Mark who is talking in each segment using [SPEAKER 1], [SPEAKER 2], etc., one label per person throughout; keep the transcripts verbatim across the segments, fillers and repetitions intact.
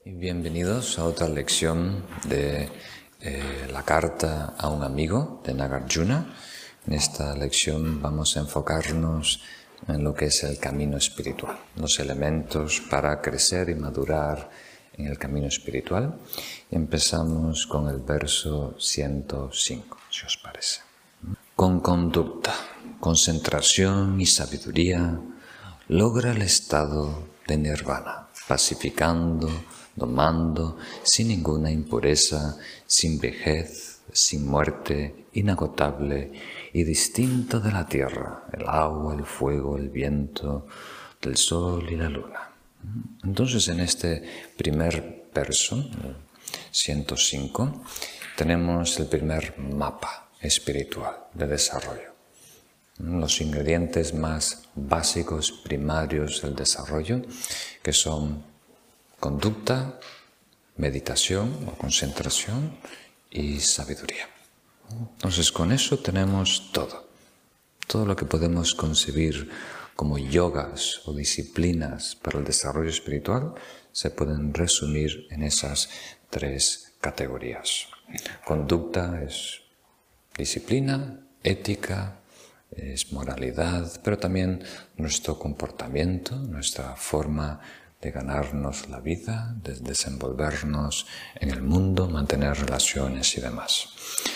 [SPEAKER 1] Y bienvenidos a otra lección de eh, la carta a un amigo de Nagarjuna. En esta lección vamos a enfocarnos en lo que es el camino espiritual, los elementos para crecer y madurar en el camino espiritual. Y empezamos con el verso ciento cinco, si os parece. Con conducta, concentración y sabiduría, logra el estado de nirvana, pacificando, domando, sin ninguna impureza, sin vejez, sin muerte, inagotable y distinto de la tierra, el agua, el fuego, el viento, del sol y la luna. Entonces, en este primer verso, ciento cinco, tenemos el primer mapa espiritual de desarrollo. Los ingredientes más básicos, primarios del desarrollo, que son conducta, meditación o concentración y sabiduría. Entonces, con eso tenemos todo. Todo lo que podemos concebir como yogas o disciplinas para el desarrollo espiritual se pueden resumir en esas tres categorías. Conducta es disciplina, ética, es moralidad, pero también nuestro comportamiento, nuestra forma de ganarnos la vida, de desenvolvernos en el mundo, mantener relaciones y demás.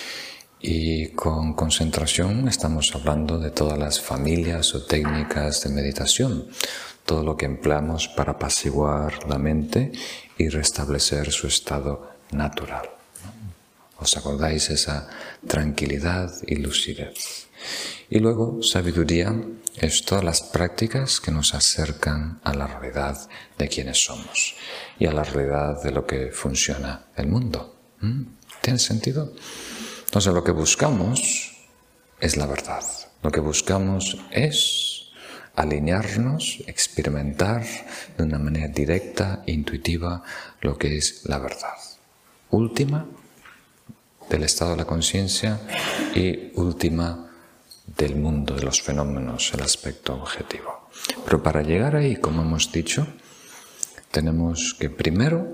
[SPEAKER 1] Y con concentración estamos hablando de todas las familias o técnicas de meditación, todo lo que empleamos para apaciguar la mente y restablecer su estado natural. ¿Os acordáis? Esa tranquilidad y lucidez. Y luego, sabiduría es todas las prácticas que nos acercan a la realidad de quienes somos y a la realidad de lo que funciona el mundo. ¿Mm? ¿Tiene sentido? Entonces, lo que buscamos es la verdad. Lo que buscamos es alinearnos, experimentar de una manera directa, intuitiva, lo que es la verdad última del estado de la conciencia y última del mundo, de los fenómenos, el aspecto objetivo. Pero para llegar ahí, como hemos dicho, tenemos que primero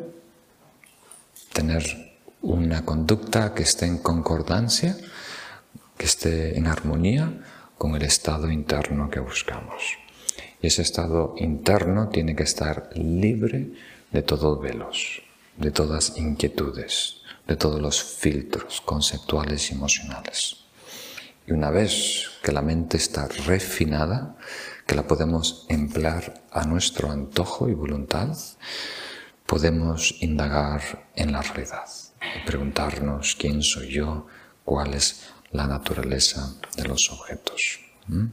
[SPEAKER 1] tener una conducta que esté en concordancia, que esté en armonía con el estado interno que buscamos. Y ese estado interno tiene que estar libre de todos velos, de todas inquietudes, de todos los filtros conceptuales y emocionales. Y una vez que la mente está refinada, que la podemos emplear a nuestro antojo y voluntad, podemos indagar en la realidad y preguntarnos quién soy yo, cuál es la naturaleza de los objetos. ¿Mm?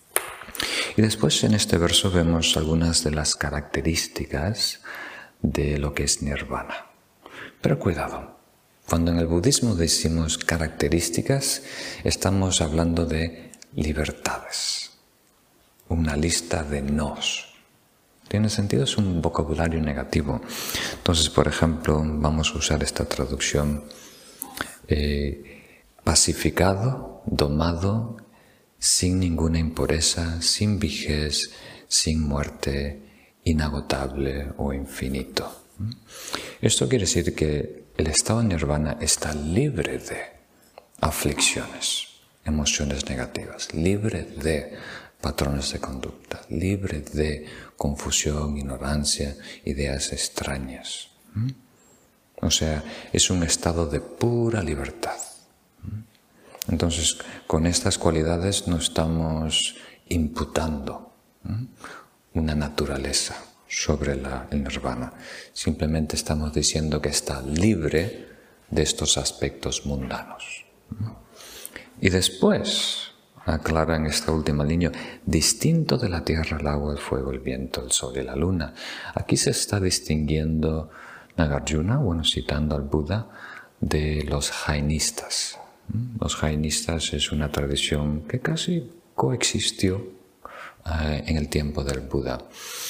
[SPEAKER 1] Y después en este verso vemos algunas de las características de lo que es nirvana. Pero cuidado. Cuando en el budismo decimos características, estamos hablando de libertades, una lista de nos. ¿Tiene sentido? Es un vocabulario negativo. Entonces, por ejemplo, vamos a usar esta traducción: eh, pacificado, domado, sin ninguna impureza, sin vejez, sin muerte, inagotable o infinito. Esto quiere decir que el estado de nirvana está libre de aflicciones, emociones negativas, libre de patrones de conducta, libre de confusión, ignorancia, ideas extrañas. ¿Mm? O sea, es un estado de pura libertad. ¿Mm? Entonces, con estas cualidades no estamos imputando ¿Mm? una naturaleza sobre la, el nirvana. Simplemente estamos diciendo que está libre de estos aspectos mundanos. Y después aclara en esta última línea: distinto de la tierra, el agua, el fuego, el viento, el sol y la luna. Aquí se está distinguiendo Nagarjuna, bueno, citando al Buda, de los jainistas. Los jainistas es una tradición que casi coexistió eh, en el tiempo del Buda.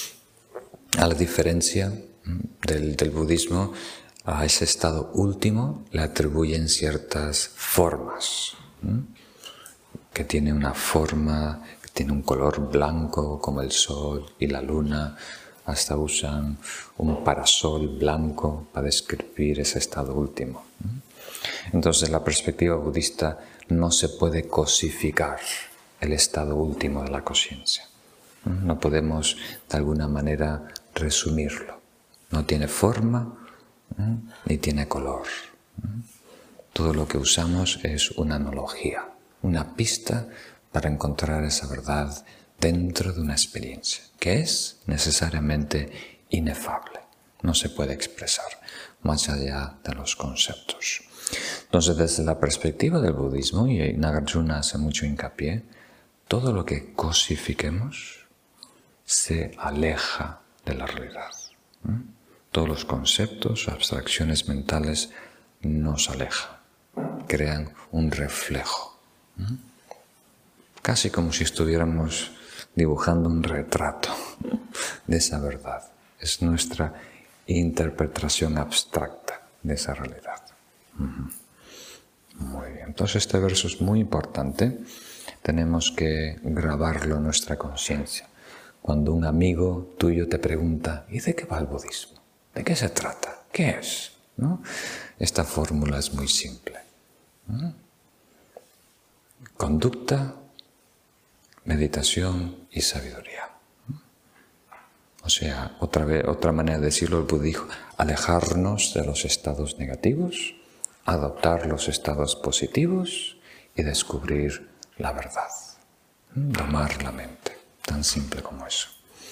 [SPEAKER 1] A la diferencia del, del budismo, a ese estado último le atribuyen ciertas formas, ¿sí? Que tiene una forma, que tiene un color blanco como el sol y la luna, hasta usan un parasol blanco para describir ese estado último. Entonces, la perspectiva budista no se puede cosificar el estado último de la conciencia. No podemos, de alguna manera, resumirlo. No tiene forma ni tiene color. Todo lo que usamos es una analogía, una pista para encontrar esa verdad dentro de una experiencia, que es necesariamente inefable. No se puede expresar más allá de los conceptos. Entonces, desde la perspectiva del budismo, y Nagarjuna hace mucho hincapié, todo lo que cosifiquemos se aleja de la realidad. ¿Mm? Todos los conceptos, abstracciones mentales nos alejan, crean un reflejo. ¿Mm? Casi como si estuviéramos dibujando un retrato de esa verdad. Es nuestra interpretación abstracta de esa realidad. Uh-huh. Muy bien, entonces este verso es muy importante. Tenemos que grabarlo en nuestra conciencia. Cuando un amigo tuyo te pregunta, ¿y de qué va el budismo? ¿De qué se trata? ¿Qué es? ¿No? Esta fórmula es muy simple. ¿Mm? Conducta, meditación y sabiduría. O sea, otra vez, otra manera de decirlo, el Buda dijo, alejarnos de los estados negativos, adoptar los estados positivos y descubrir la verdad. Domar la mente, tan simple como eso.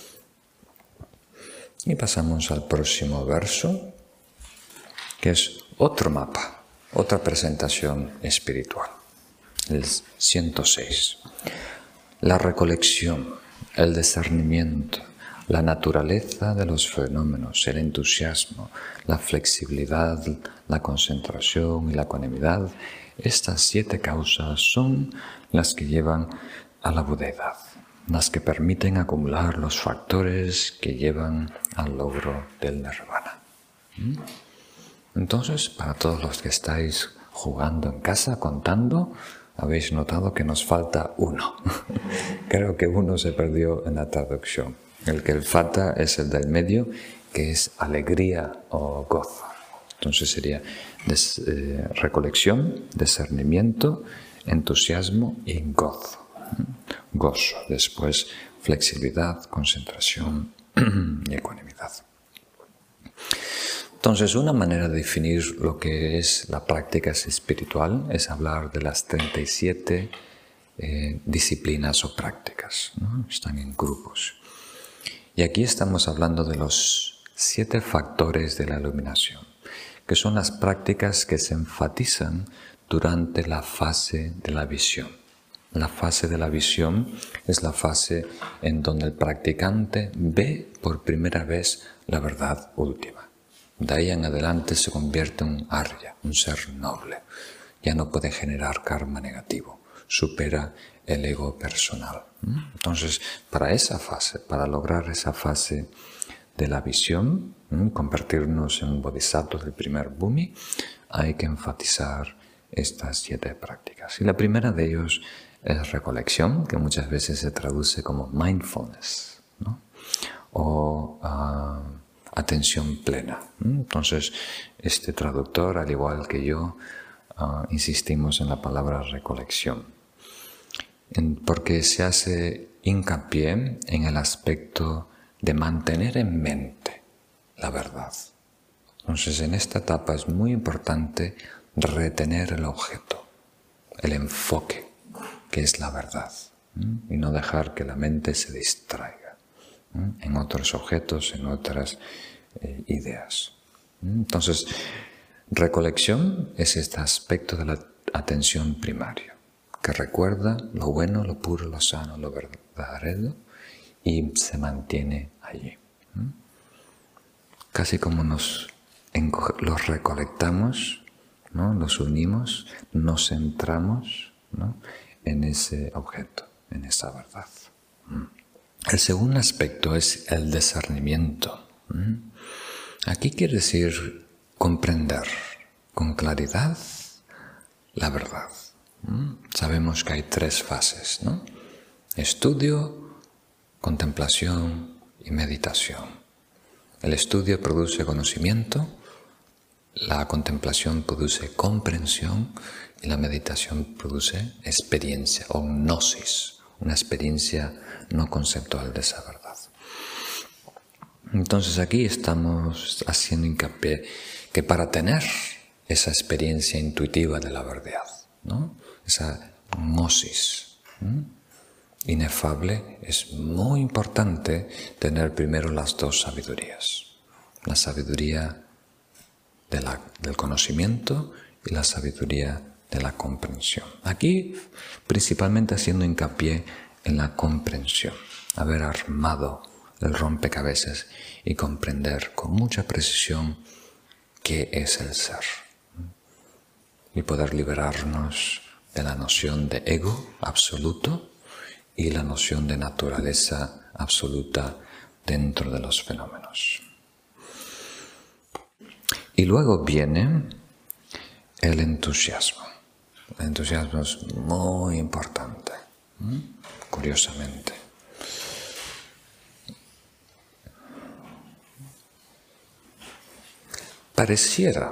[SPEAKER 1] Y pasamos al próximo verso, que es otro mapa, otra presentación espiritual, el ciento seis. La recolección, el discernimiento, la naturaleza de los fenómenos, el entusiasmo, la flexibilidad, la concentración y la ecuanimidad, estas siete causas son las que llevan a la budeidad, las que permiten acumular los factores que llevan al logro del nirvana. Entonces, para todos los que estáis jugando en casa, contando, habéis notado que nos falta uno. Creo que uno se perdió en la traducción. El que falta es el del medio, que es alegría o gozo. Entonces sería des, eh, recolección, discernimiento, entusiasmo y gozo. Gozo, después flexibilidad, concentración y ecuanimidad. Entonces, una manera de definir lo que es la práctica espiritual es hablar de las treinta y siete eh, disciplinas o prácticas, ¿no? Están en grupos. Y aquí estamos hablando de los siete factores de la iluminación, que son las prácticas que se enfatizan durante la fase de la visión. La fase de la visión es la fase en donde el practicante ve por primera vez la verdad última. De ahí en adelante se convierte en un arya, un ser noble. Ya no puede generar karma negativo, supera el ego personal. Entonces, para esa fase, para lograr esa fase de la visión, convertirnos en un bodhisattva del primer bhumi, hay que enfatizar estas siete prácticas. Y la primera de ellos es recolección, que muchas veces se traduce como mindfulness, ¿no? O uh, atención plena. Entonces, este traductor, al igual que yo, uh, insistimos en la palabra recolección, en, porque se hace hincapié en el aspecto de mantener en mente la verdad. Entonces, en esta etapa es muy importante retener el objeto, el enfoque, que es la verdad, ¿m? Y no dejar que la mente se distraiga, ¿m? en otros objetos, en otras eh, ideas. Entonces, recolección es este aspecto de la atención primaria, que recuerda lo bueno, lo puro, lo sano, lo verdadero y se mantiene allí. ¿m? Casi como nos los recolectamos, ¿no? Los unimos, nos centramos, ¿no? en ese objeto, en esa verdad. El segundo aspecto es el discernimiento. Aquí quiere decir comprender con claridad la verdad. Sabemos que hay tres fases, ¿no? Estudio, contemplación y meditación. El estudio produce conocimiento, la contemplación produce comprensión y la meditación produce experiencia o gnosis, una experiencia no conceptual de esa verdad. Entonces aquí estamos haciendo hincapié que para tener esa experiencia intuitiva de la verdad, ¿no?, esa gnosis ¿no?, inefable, es muy importante tener primero las dos sabidurías. La sabiduría de la, del conocimiento y la sabiduría de la comprensión. Aquí principalmente haciendo hincapié en la comprensión, haber armado el rompecabezas y comprender con mucha precisión qué es el ser y poder liberarnos de la noción de ego absoluto y la noción de naturaleza absoluta dentro de los fenómenos. Y luego viene el entusiasmo. El entusiasmo es muy importante, ¿Mm? curiosamente. Pareciera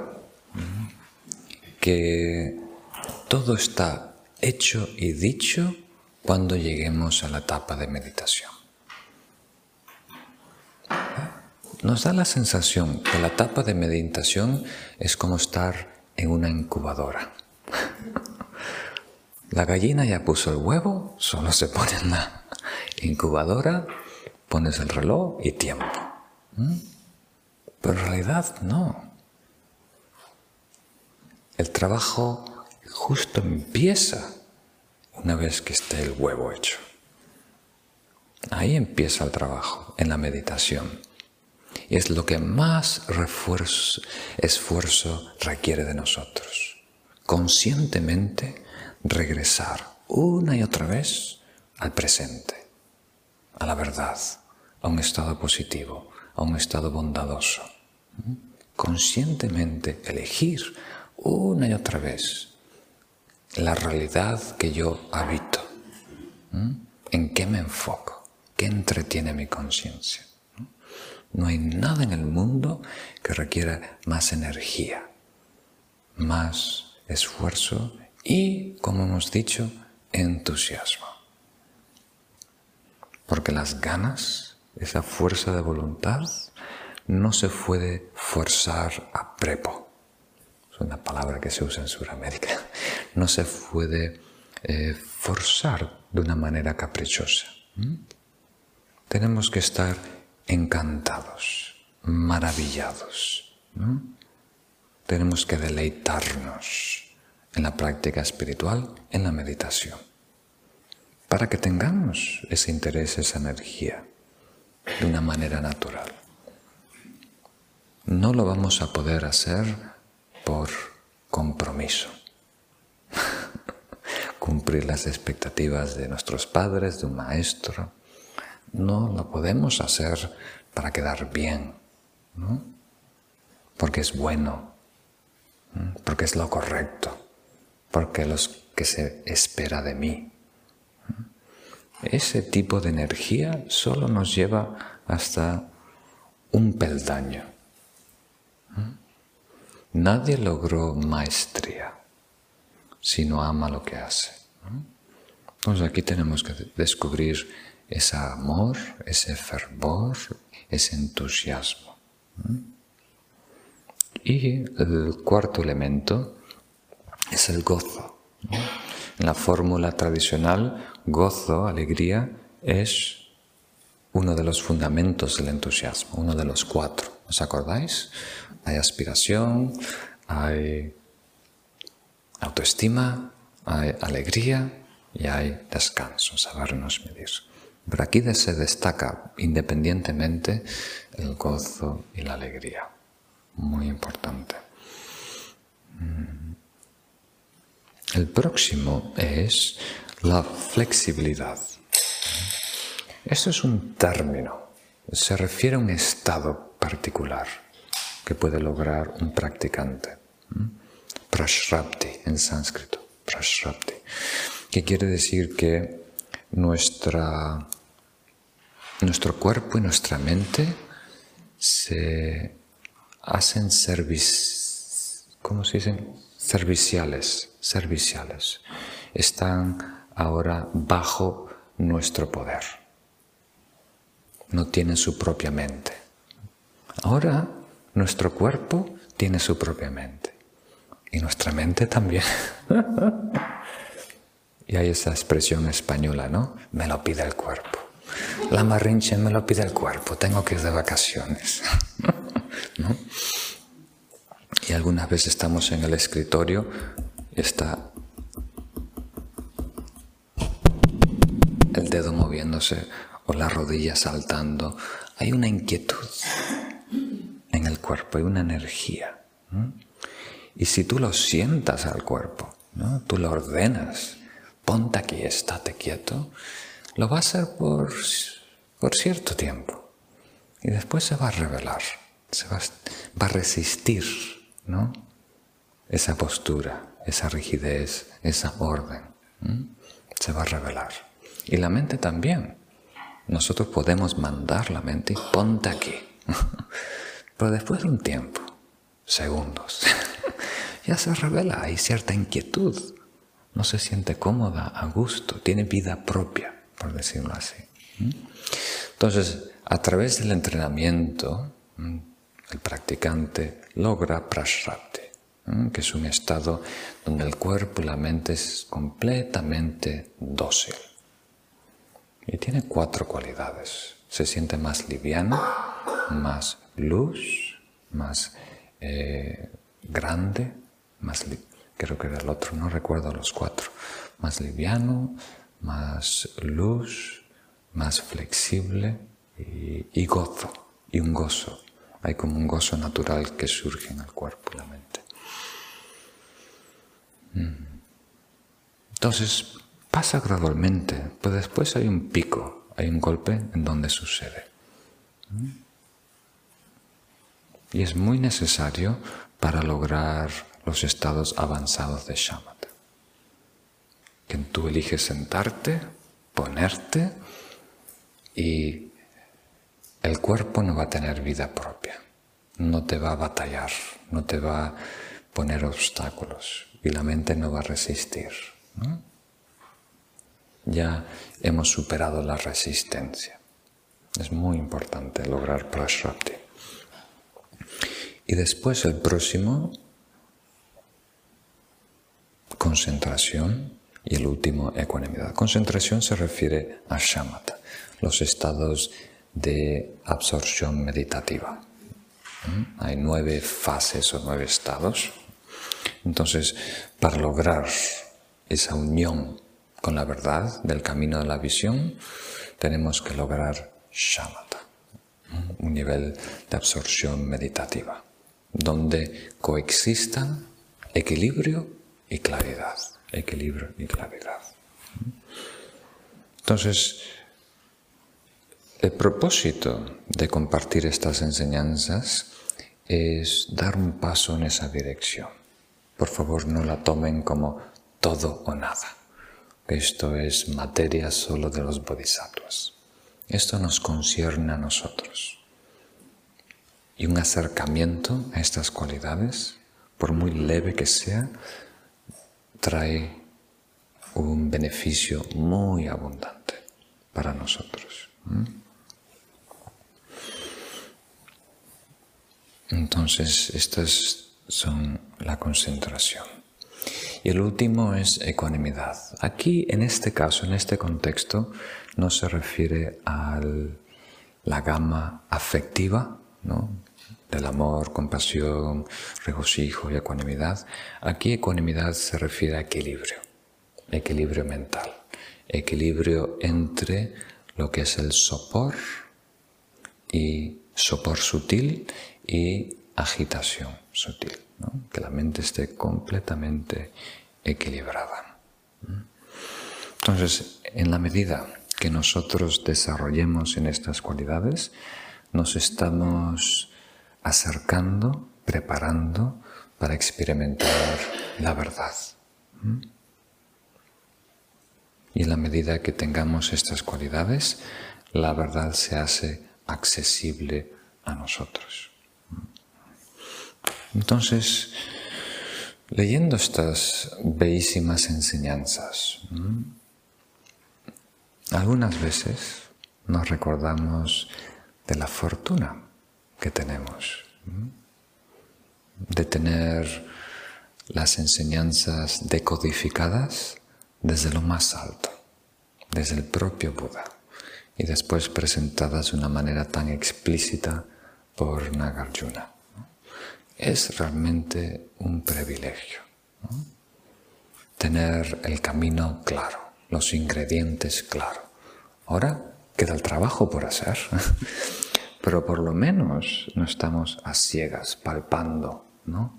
[SPEAKER 1] que todo está hecho y dicho cuando lleguemos a la etapa de meditación. Nos da la sensación que la etapa de meditación es como estar en una incubadora. La gallina ya puso el huevo, solo se pone en la incubadora, pones el reloj y tiempo. ¿Mm? Pero en realidad no. El trabajo justo empieza una vez que esté el huevo hecho. Ahí empieza el trabajo, en la meditación. Y es lo que más refuerzo, esfuerzo requiere de nosotros. Conscientemente regresar una y otra vez al presente, a la verdad, a un estado positivo, a un estado bondadoso. Conscientemente elegir una y otra vez la realidad que yo habito. ¿En qué me enfoco? ¿Qué entretiene mi conciencia? No hay nada en el mundo que requiera más energía, más esfuerzo y, como hemos dicho, entusiasmo. Porque las ganas, esa fuerza de voluntad, no se puede forzar a prepo. Es una palabra que se usa en Sudamérica. No se puede eh, forzar de una manera caprichosa. ¿Mm? Tenemos que estar encantados, maravillados. ¿No? Tenemos que deleitarnos en la práctica espiritual, en la meditación, para que tengamos ese interés, esa energía, de una manera natural. No lo vamos a poder hacer por compromiso. Cumplir las expectativas de nuestros padres, de un maestro. No lo podemos hacer para quedar bien, ¿no? Porque es bueno, ¿no? Porque es lo correcto, porque es lo que se espera de mí. Ese tipo de energía solo nos lleva hasta un peldaño. Nadie logró maestría si no ama lo que hace. Entonces aquí tenemos que descubrir ese amor, ese fervor, ese entusiasmo. Y el cuarto elemento es el gozo. En la fórmula tradicional, gozo, alegría, es uno de los fundamentos del entusiasmo, uno de los cuatro. ¿Os acordáis? Hay aspiración, hay autoestima, hay alegría y hay descanso, sabernos medir. Pero aquí se destaca independientemente el gozo y la alegría. Muy importante. El próximo es la flexibilidad. Esto es un término, se refiere a un estado particular que puede lograr un practicante. Prashrapti en sánscrito, prashrapti, que quiere decir que nuestra, nuestro cuerpo y nuestra mente se hacen servis, ¿cómo se dicen? Serviciales, serviciales. Están ahora bajo nuestro poder. No tienen su propia mente. Ahora nuestro cuerpo tiene su propia mente. Y nuestra mente también. Y hay esa expresión española, ¿no? Me lo pide el cuerpo. La marrinche me lo pide el cuerpo. Tengo que ir de vacaciones. ¿No? Y algunas veces estamos en el escritorio y está el dedo moviéndose o la rodilla saltando. Hay una inquietud en el cuerpo, hay una energía. ¿No? Y si tú lo sientas al cuerpo, ¿no? Tú lo ordenas, ponte aquí, estate quieto, lo va a hacer por, por cierto tiempo. Y después se va a revelar, se va, va a resistir, ¿no? Esa postura, esa rigidez, esa orden. ¿Mm? Se va a revelar. Y la mente también. Nosotros podemos mandar la mente y ponte aquí. Pero después de un tiempo, segundos, ya se revela, hay cierta inquietud. No se siente cómoda, a gusto, tiene vida propia, por decirlo así. Entonces, a través del entrenamiento, el practicante logra prashrapti, que es un estado donde el cuerpo y la mente es completamente dócil. Y tiene cuatro cualidades. Se siente más liviano, más luz, más eh, grande, más creo que era el otro, no recuerdo los cuatro. Más liviano, más luz, más flexible y, y gozo, y un gozo. Hay como un gozo natural que surge en el cuerpo y la mente. Entonces, pasa gradualmente, pero después hay un pico, hay un golpe en donde sucede. Y es muy necesario para lograr los estados avanzados de shamatha. Que tú eliges sentarte, ponerte, y el cuerpo no va a tener vida propia. No te va a batallar, no te va a poner obstáculos, y la mente no va a resistir, ¿no? Ya hemos superado la resistencia. Es muy importante lograr prashrapti. Y después el próximo, concentración, y el último, ecuanimidad. Concentración se refiere a shamatha, los estados de absorción meditativa. ¿Mm? Hay nueve fases o nueve estados. Entonces, para lograr esa unión con la verdad del camino de la visión, tenemos que lograr shamatha, un nivel de absorción meditativa, donde coexistan equilibrio y claridad. Equilibrio y claridad. Entonces, el propósito de compartir estas enseñanzas es dar un paso en esa dirección. Por favor, no la tomen como todo o nada. Esto es materia solo de los bodhisattvas. Esto nos concierne a nosotros. Y un acercamiento a estas cualidades, por muy leve que sea, trae un beneficio muy abundante para nosotros. Entonces, estas son la concentración. Y el último es ecuanimidad. Aquí, en este caso, en este contexto, no se refiere a la gama afectiva, ¿no?, del amor, compasión, regocijo y ecuanimidad. Aquí ecuanimidad se refiere a equilibrio, equilibrio mental, equilibrio entre lo que es el sopor y sopor sutil y agitación sutil, ¿no? Que la mente esté completamente equilibrada. Entonces, en la medida que nosotros desarrollemos en estas cualidades, nos estamos acercando, preparando para experimentar la verdad. Y en la medida que tengamos estas cualidades, la verdad se hace accesible a nosotros. Entonces, leyendo estas bellísimas enseñanzas, algunas veces nos recordamos de la fortuna que tenemos, de tener las enseñanzas decodificadas desde lo más alto, desde el propio Buda, y después presentadas de una manera tan explícita por Nagarjuna. Es realmente un privilegio, ¿no? Tener el camino claro, los ingredientes claros. Ahora queda el trabajo por hacer, pero por lo menos no estamos a ciegas, palpando, ¿no?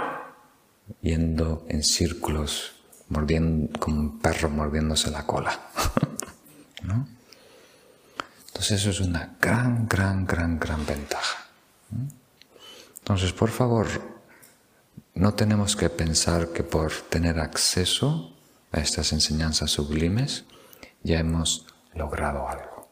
[SPEAKER 1] Yendo en círculos, mordiendo, como un perro mordiéndose la cola, ¿no? Entonces eso es una gran, gran, gran, gran ventaja. Entonces, por favor, no tenemos que pensar que por tener acceso a estas enseñanzas sublimes ya hemos logrado algo.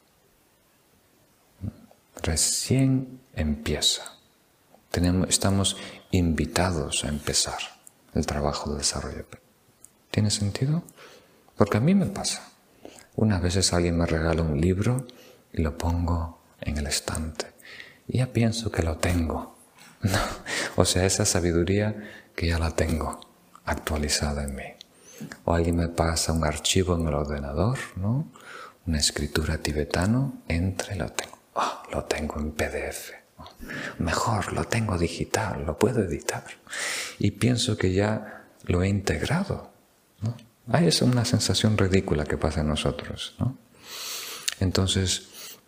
[SPEAKER 1] Recién empieza. Tenemos, estamos invitados a empezar el trabajo de desarrollo. ¿Tiene sentido? Porque a mí me pasa. Unas veces alguien me regala un libro y lo pongo en el estante. Y ya pienso que lo tengo. No, o sea, esa sabiduría que ya la tengo actualizada en mí. O alguien me pasa un archivo en el ordenador, ¿no? Una escritura tibetano, entra y lo tengo. Oh, lo tengo en P D F. Oh, mejor, lo tengo digital, lo puedo editar. Y pienso que ya lo he integrado, ¿no? Ahí es una sensación ridícula que pasa en nosotros, ¿no? Entonces,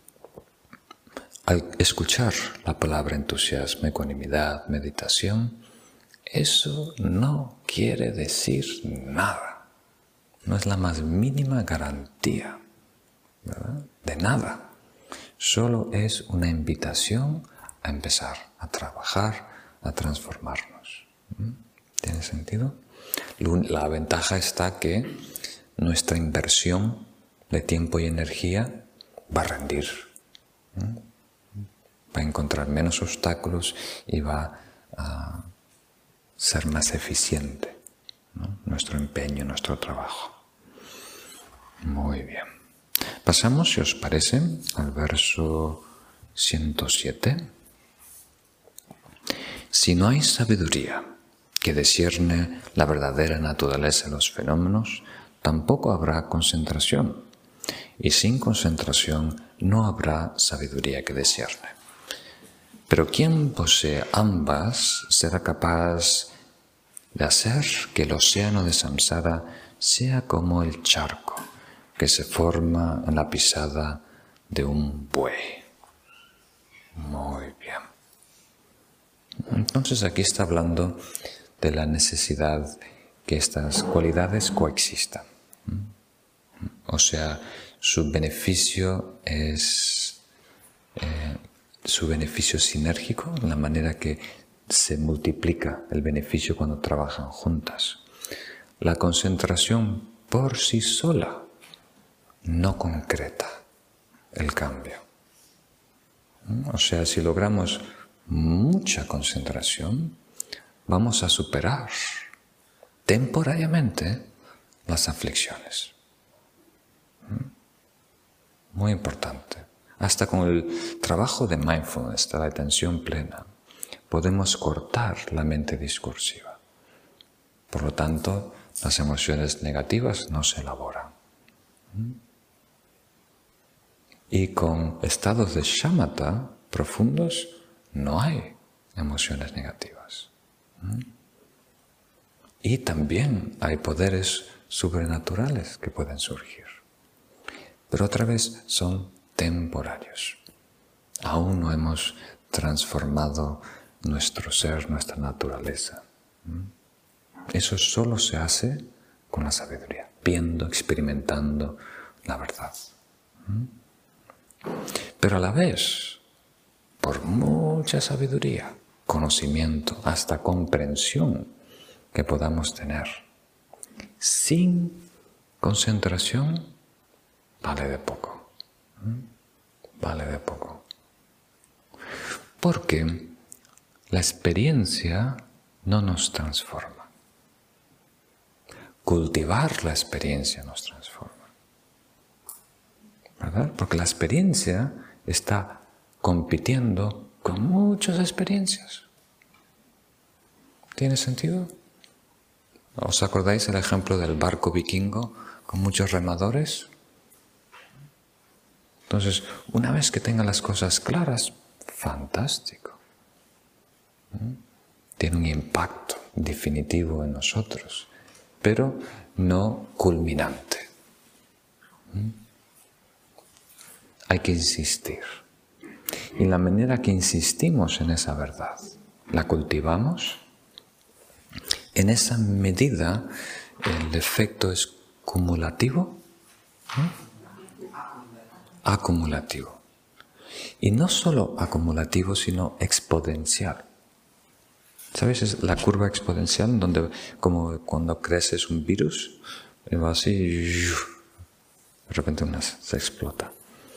[SPEAKER 1] al escuchar la palabra entusiasmo, ecuanimidad, meditación, eso no quiere decir nada. No es la más mínima garantía, ¿verdad? De nada. Solo es una invitación a empezar a trabajar, a transformarnos. ¿Tiene sentido? La ventaja está que nuestra inversión de tiempo y energía va a rendir. Va a encontrar menos obstáculos y va a ser más eficiente, ¿no? Nuestro empeño, nuestro trabajo. Muy bien. Pasamos, si os parece, al verso ciento siete. Si no hay sabiduría que discierne la verdadera naturaleza de los fenómenos, tampoco habrá concentración. Y sin concentración no habrá sabiduría que discierne. Pero quien posee ambas será capaz de hacer que el océano de samsara sea como el charco que se forma en la pisada de un buey. Muy bien. Entonces aquí está hablando de la necesidad que estas cualidades coexistan. O sea, su beneficio es eh, su beneficio sinérgico, en la manera que se multiplica el beneficio cuando trabajan juntas. La concentración por sí sola no concreta el cambio. O sea, si logramos mucha concentración, vamos a superar temporariamente las aflicciones. Muy importante. Hasta con el trabajo de mindfulness, de la atención plena, podemos cortar la mente discursiva. Por lo tanto, las emociones negativas no se elaboran. Y con estados de shamatha profundos no hay emociones negativas. Y también hay poderes sobrenaturales que pueden surgir. Pero otra vez son temporarios. Aún no hemos transformado nuestro ser, nuestra naturaleza. Eso solo se hace con la sabiduría, viendo, experimentando la verdad. Pero a la vez, por mucha sabiduría, conocimiento, hasta comprensión que podamos tener, sin concentración, vale de poco. Vale de poco. Porque la experiencia no nos transforma. Cultivar la experiencia nos transforma. ¿Verdad? Porque la experiencia está compitiendo con muchas experiencias. ¿Tiene sentido? ¿Os acordáis el ejemplo del barco vikingo con muchos remadores? Entonces, una vez que tenga las cosas claras, fantástico. ¿Mm? Tiene un impacto definitivo en nosotros, pero no culminante. ¿Mm? Hay que insistir. Y la manera que insistimos en esa verdad, la cultivamos, en esa medida el efecto es cumulativo, ¿eh? Acumulativo. Y no solo acumulativo, sino exponencial. ¿Sabes? Es la curva exponencial, donde como cuando creces un virus, va así, de repente una se explota.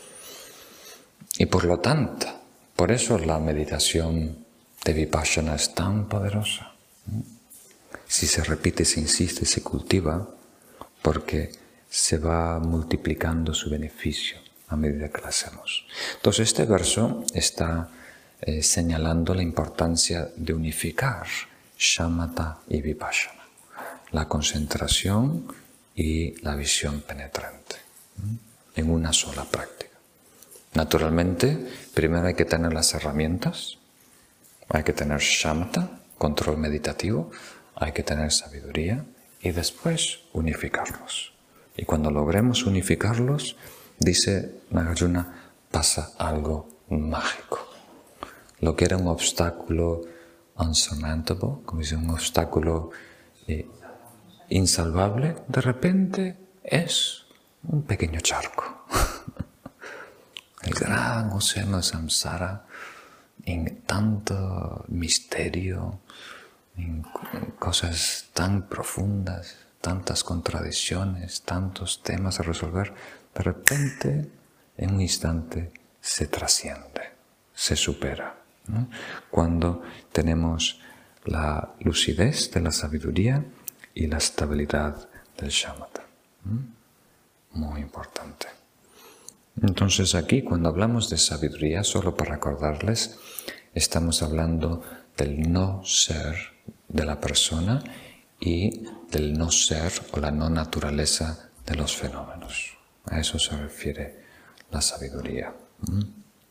[SPEAKER 1] Y por lo tanto, por eso la meditación de Vipassana es tan poderosa. Si se repite, se insiste, se cultiva, porque se va multiplicando su beneficio a medida que lo hacemos. Entonces este verso está eh, señalando la importancia de unificar shamatha y vipassana, la concentración y la visión penetrante, ¿sí? En una sola práctica. Naturalmente, primero hay que tener las herramientas, hay que tener shamatha, control meditativo, hay que tener sabiduría y después unificarlos. Y cuando logremos unificarlos, dice Nagarjuna, pasa algo mágico. Lo que era un obstáculo unsurmountable, como dice, un obstáculo eh, insalvable, de repente es un pequeño charco. El gran océano de samsara, en tanto misterio, en cosas tan profundas, tantas contradicciones, tantos temas a resolver, de repente, en un instante, se trasciende, se supera, ¿no? Cuando tenemos la lucidez de la sabiduría y la estabilidad del shamatha. ¿Mm? Muy importante. Entonces aquí, cuando hablamos de sabiduría, solo para recordarles, estamos hablando del no ser de la persona y del no ser o la no naturaleza de los fenómenos. A eso se refiere la sabiduría. ¿Mm?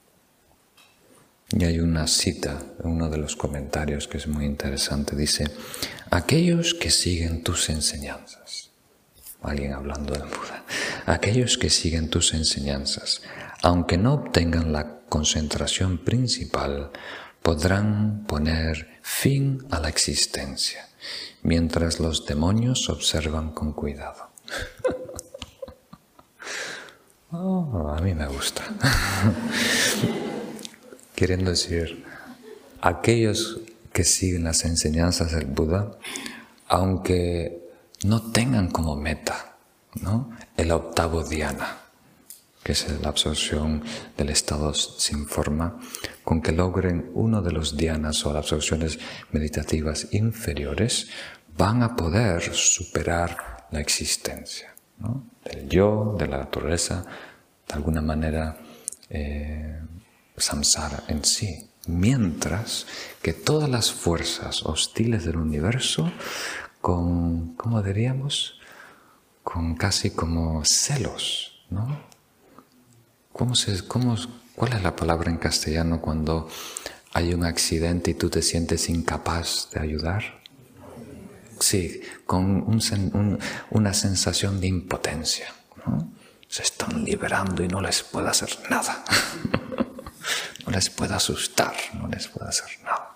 [SPEAKER 1] Y hay una cita en uno de los comentarios que es muy interesante. Dice, aquellos que siguen tus enseñanzas, alguien hablando del Buda, aquellos que siguen tus enseñanzas, aunque no obtengan la concentración principal, podrán poner fin a la existencia, mientras los demonios observan con cuidado. Oh, a mí me gusta. Queriendo decir, aquellos que siguen las enseñanzas del Buda, aunque no tengan como meta, ¿no?, el octavo dhyana, que es la absorción del estado sin forma, con que logren uno de los dhyanas o las absorciones meditativas inferiores, van a poder superar la existencia, ¿no?, del yo, de la naturaleza, de alguna manera eh, samsara en sí, mientras que todas las fuerzas hostiles del universo, con, ¿cómo diríamos?, con casi como celos, ¿no? ¿Cómo se, cómo, ¿Cuál es la palabra en castellano cuando hay un accidente y tú te sientes incapaz de ayudar? Sí, con un, un, una sensación de impotencia, ¿no? Se están liberando y no les puedo hacer nada. No les puedo asustar, no les puedo hacer nada.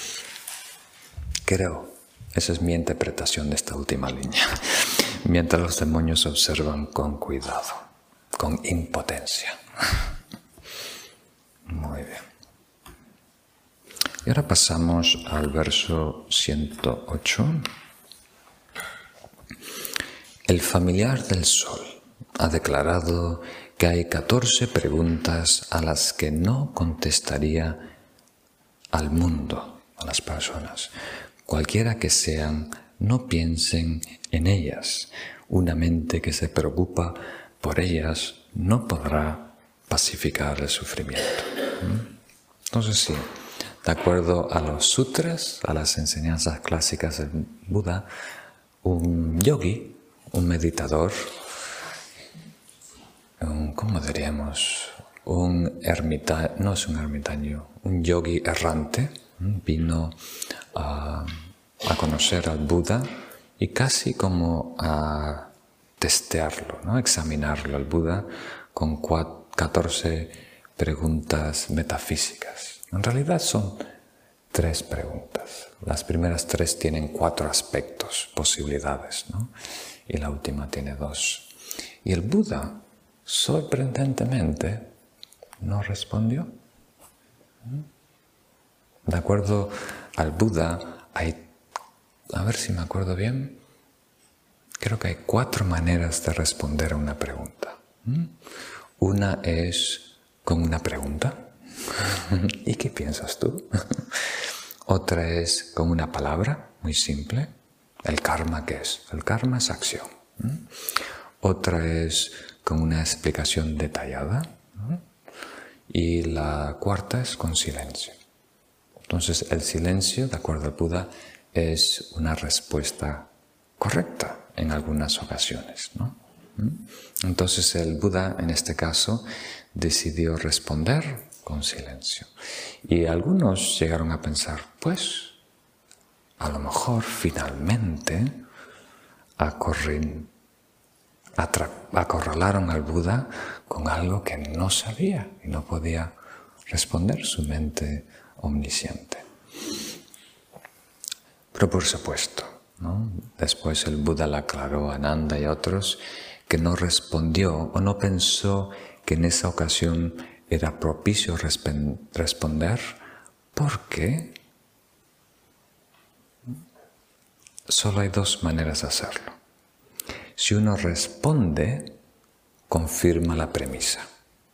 [SPEAKER 1] Creo, esa es mi interpretación de esta última línea. Mientras los demonios observan con cuidado, con impotencia. Muy bien. Y ahora pasamos al verso ciento ocho. El familiar del sol ha declarado que hay catorce preguntas a las que no contestaría al mundo, a las personas. Cualquiera que sean, no piensen en ellas. Una mente que se preocupa por ellas no podrá pacificar el sufrimiento. Entonces sí, de acuerdo a los sutras, a las enseñanzas clásicas del Buda, un yogi, un meditador, un, ¿cómo diríamos? Un ermitaño, no es un ermitaño, un yogi errante, vino a, a conocer al Buda y casi como a testearlo, ¿no? Examinarlo al Buda con catorce preguntas metafísicas. En realidad son tres preguntas. Las primeras tres tienen cuatro aspectos, posibilidades, ¿no? Y la última tiene dos. Y el Buda, sorprendentemente, no respondió. De acuerdo al Buda, hay, a ver si me acuerdo bien, creo que hay cuatro maneras de responder a una pregunta. Una es con una pregunta. ¿Y qué piensas tú? Otra es con una palabra, muy simple. ¿El karma qué es? El karma es acción. Otra es con una explicación detallada. Y la cuarta es con silencio. Entonces el silencio, de acuerdo al Buda, es una respuesta correcta en algunas ocasiones, ¿no? Entonces el Buda, en este caso, decidió responder con silencio. Y algunos llegaron a pensar, pues, a lo mejor finalmente acorrin, atra, acorralaron al Buda con algo que no sabía y no podía responder, su mente omnisciente. Pero por supuesto, ¿no? Después el Buda le aclaró a Nanda y a otros que no respondió o no pensó que en esa ocasión era propicio responder porque solo hay dos maneras de hacerlo. Si uno responde, confirma la premisa.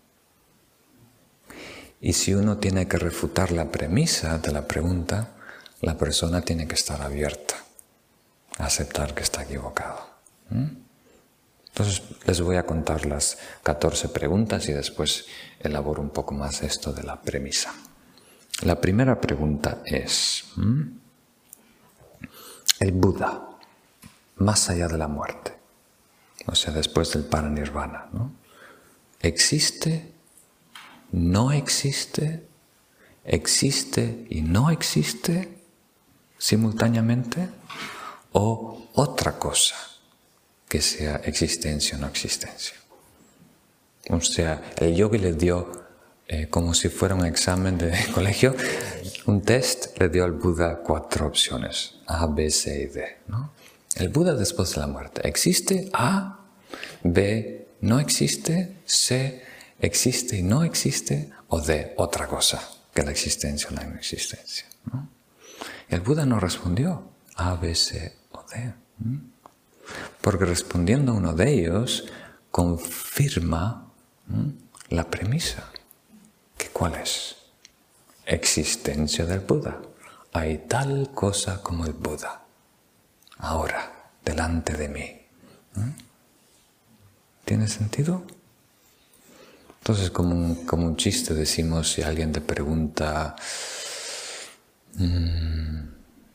[SPEAKER 1] Y si uno tiene que refutar la premisa de la pregunta, la persona tiene que estar abierta a aceptar que está equivocado. ¿Mm? Entonces les voy a contar las catorce preguntas y después elaboro un poco más esto de la premisa. La primera pregunta es, ¿hmm? el Buda, más allá de la muerte, o sea, después del paranirvana, ¿no? ¿Existe? ¿No existe? ¿Existe y no existe simultáneamente? ¿O otra cosa que sea existencia o no existencia? O sea, el yogi le dio, eh, como si fuera un examen de colegio, un test, le dio al Buda cuatro opciones, A, B, C y D, ¿no? El Buda después de la muerte, ¿existe? A, B, no existe, C, existe y no existe, o D, otra cosa que la existencia o la no existencia, ¿no? El Buda no respondió A, B, C o D, ¿no? Porque respondiendo a uno de ellos, confirma ¿m? la premisa. ¿Que cuál es? Existencia del Buda. Hay tal cosa como el Buda. Ahora, delante de mí. ¿M? ¿Tiene sentido? Entonces, como un, como un chiste decimos, si alguien te pregunta, mmm,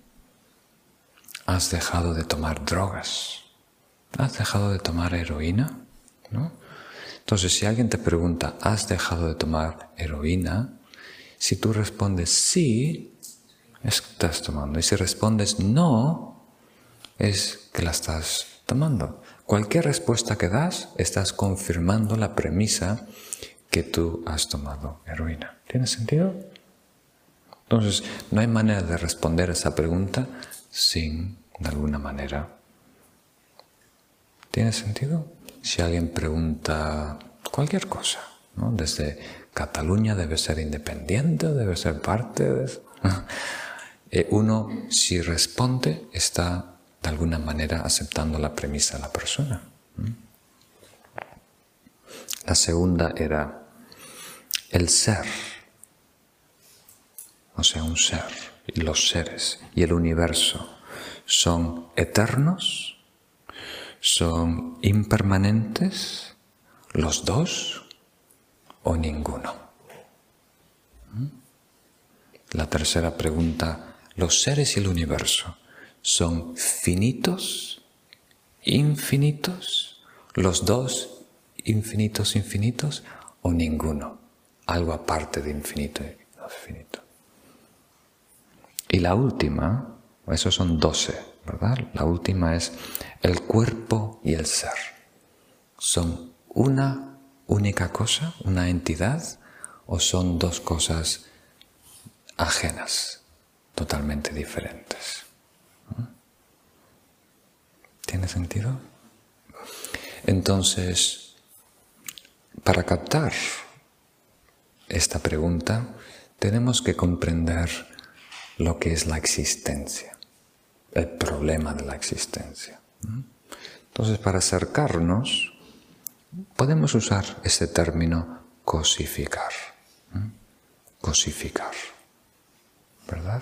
[SPEAKER 1] ¿has dejado de tomar drogas? ¿Has dejado de tomar heroína? ¿No? Entonces, si alguien te pregunta, ¿has dejado de tomar heroína? Si tú respondes sí, es que estás tomando. Y si respondes no, es que la estás tomando. Cualquier respuesta que das, estás confirmando la premisa que tú has tomado heroína. ¿Tiene sentido? Entonces, no hay manera de responder a esa pregunta sin, de alguna manera. ¿Tiene sentido? Si alguien pregunta cualquier cosa, ¿no? Desde Cataluña debe ser independiente, debe ser parte de eso. Uno, si responde, está de alguna manera aceptando la premisa de la persona. La segunda era el ser. o sea, un ser, y los seres y el universo son eternos, son impermanentes, los dos o ninguno. La tercera pregunta, ¿los seres y el universo son finitos, infinitos, los dos infinitos, infinitos o ninguno? Algo aparte de infinito y finito. Y la última, esos son doce, ¿verdad? La última es el cuerpo y el ser. ¿Son una única cosa, una entidad, o son dos cosas ajenas, totalmente diferentes? ¿Tiene sentido? Entonces, para captar esta pregunta, tenemos que comprender lo que es la existencia, el problema de la existencia. Entonces, para acercarnos, podemos usar este término cosificar. Cosificar, ¿verdad?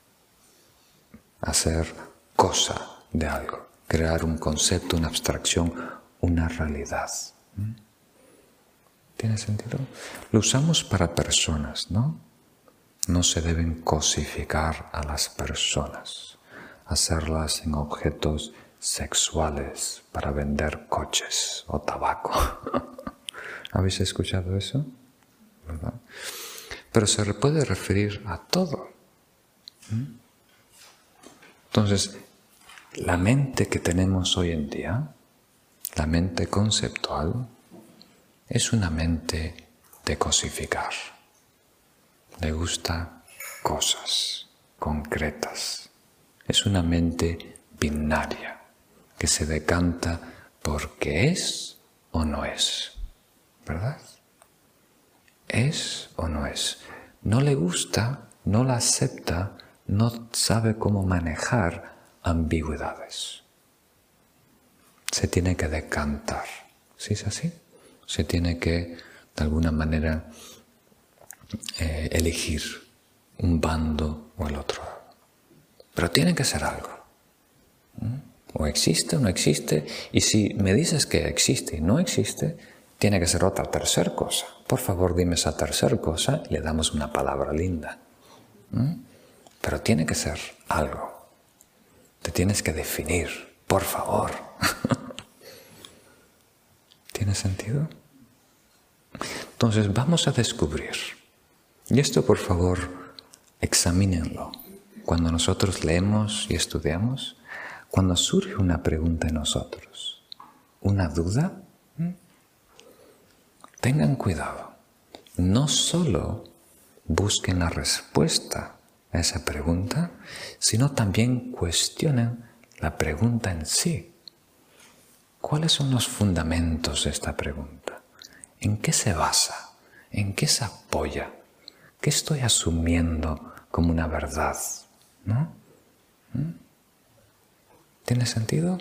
[SPEAKER 1] Hacer cosa de algo, crear un concepto, una abstracción, una realidad. ¿Tiene sentido? Lo usamos para personas, ¿no? No se deben cosificar a las personas, hacerlas en objetos sexuales para vender coches o tabaco. ¿Habéis escuchado eso? ¿Verdad? Pero se puede referir a todo. Entonces, la mente que tenemos hoy en día, la mente conceptual, es una mente de cosificar. Le gusta cosas concretas. Es una mente binaria que se decanta por qué es o no es. ¿Verdad? ¿Es o no es? No le gusta, no la acepta, no sabe cómo manejar ambigüedades. Se tiene que decantar. ¿Sí es así? Se tiene que, de alguna manera, eh, elegir un bando o el otro. Pero tiene que ser algo. ¿Mm? O existe o no existe. Y si me dices que existe y no existe, tiene que ser otra tercera cosa. Por favor, dime esa tercera cosa y le damos una palabra linda. ¿Mm? Pero tiene que ser algo. Te tienes que definir, por favor. ¿Tiene sentido? Entonces vamos a descubrir. Y esto, por favor, examínenlo. Cuando nosotros leemos y estudiamos, cuando surge una pregunta en nosotros, una duda, ¿Mm? tengan cuidado. No solo busquen la respuesta a esa pregunta, sino también cuestionen la pregunta en sí. ¿Cuáles son los fundamentos de esta pregunta? ¿En qué se basa? ¿En qué se apoya? ¿Qué estoy asumiendo como una verdad? ¿No? ¿Mm? ¿Tiene sentido?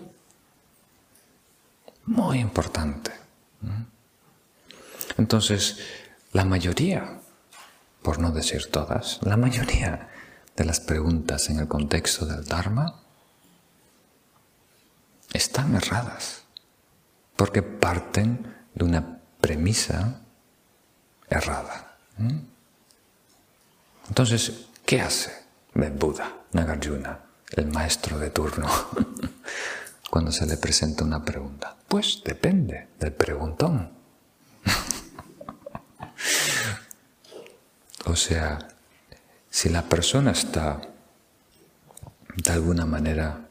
[SPEAKER 1] Muy importante. ¿Mm? Entonces, la mayoría, por no decir todas, la mayoría de las preguntas en el contexto del Dharma están erradas, porque parten de una premisa errada. ¿Mm? Entonces, ¿qué hace el Buda, Nagarjuna, el maestro de turno, cuando se le presenta una pregunta? Pues depende del preguntón. O sea, si la persona está de alguna manera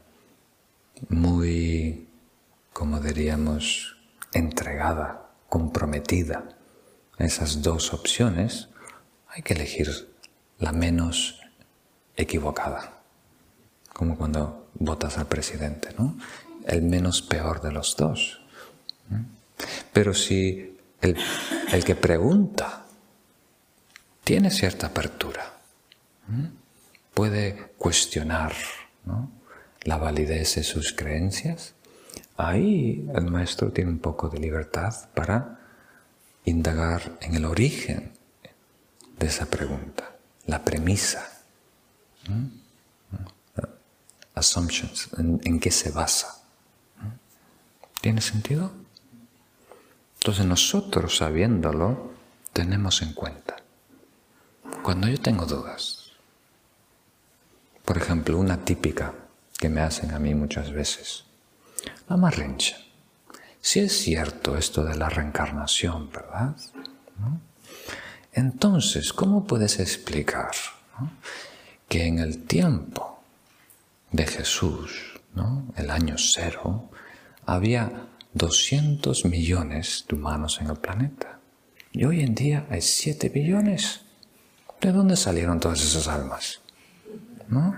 [SPEAKER 1] muy, como diríamos, entregada, comprometida a esas dos opciones, hay que elegir la menos equivocada. Como cuando votas al presidente, ¿no? El menos peor de los dos. Pero si el, el que pregunta tiene cierta apertura, puede cuestionar, ¿no?, la validez de sus creencias, ahí el maestro tiene un poco de libertad para indagar en el origen de esa pregunta, la premisa. ¿Mm? Assumptions, ¿en, en qué se basa? ¿Tiene sentido? Entonces nosotros, sabiéndolo, tenemos en cuenta. Cuando yo tengo dudas, por ejemplo, una típica que me hacen a mí muchas veces, la Marinche, si es cierto esto de la reencarnación, ¿verdad? ¿No? Entonces, ¿cómo puedes explicar, ¿no?, que en el tiempo de Jesús, ¿no?, el año cero, había doscientos millones de humanos en el planeta y hoy en día hay siete billones? ¿De dónde salieron todas esas almas? ¿No?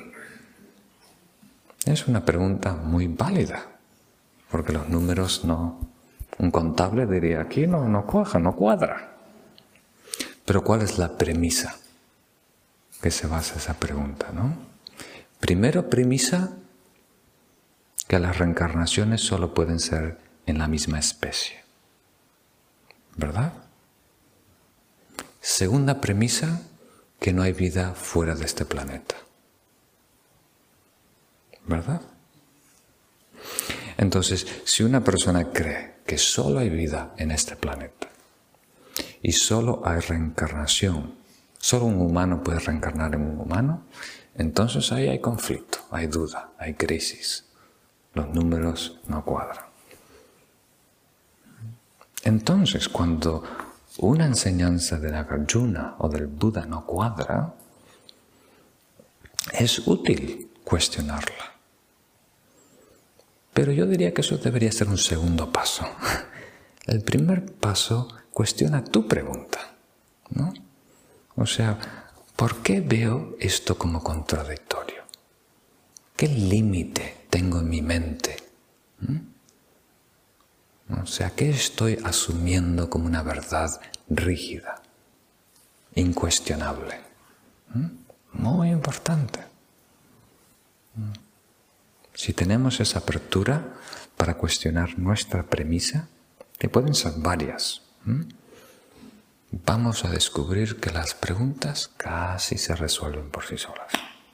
[SPEAKER 1] Es una pregunta muy válida, porque los números no... Un contable diría, aquí no, no cuaja, no cuadra. Pero ¿cuál es la premisa que se basa esa pregunta, no? Primero, premisa que las reencarnaciones solo pueden ser en la misma especie, ¿verdad? Segunda premisa, que no hay vida fuera de este planeta, ¿verdad? Entonces, si una persona cree que solo hay vida en este planeta y solo hay reencarnación, solo un humano puede reencarnar en un humano, entonces ahí hay conflicto, hay duda, hay crisis. Los números no cuadran. Entonces, cuando una enseñanza de Nagarjuna o del Buda no cuadra, es útil cuestionarla. Pero yo diría que eso debería ser un segundo paso. El primer paso, cuestiona tu pregunta, ¿no? O sea, ¿por qué veo esto como contradictorio? ¿Qué límite tengo en mi mente? ¿Mm? O sea, ¿qué estoy asumiendo como una verdad rígida, incuestionable? ¿Mm? Muy importante. ¿Mm? Si tenemos esa apertura para cuestionar nuestra premisa, que pueden ser varias, ¿Mm? vamos a descubrir que las preguntas casi se resuelven por sí solas.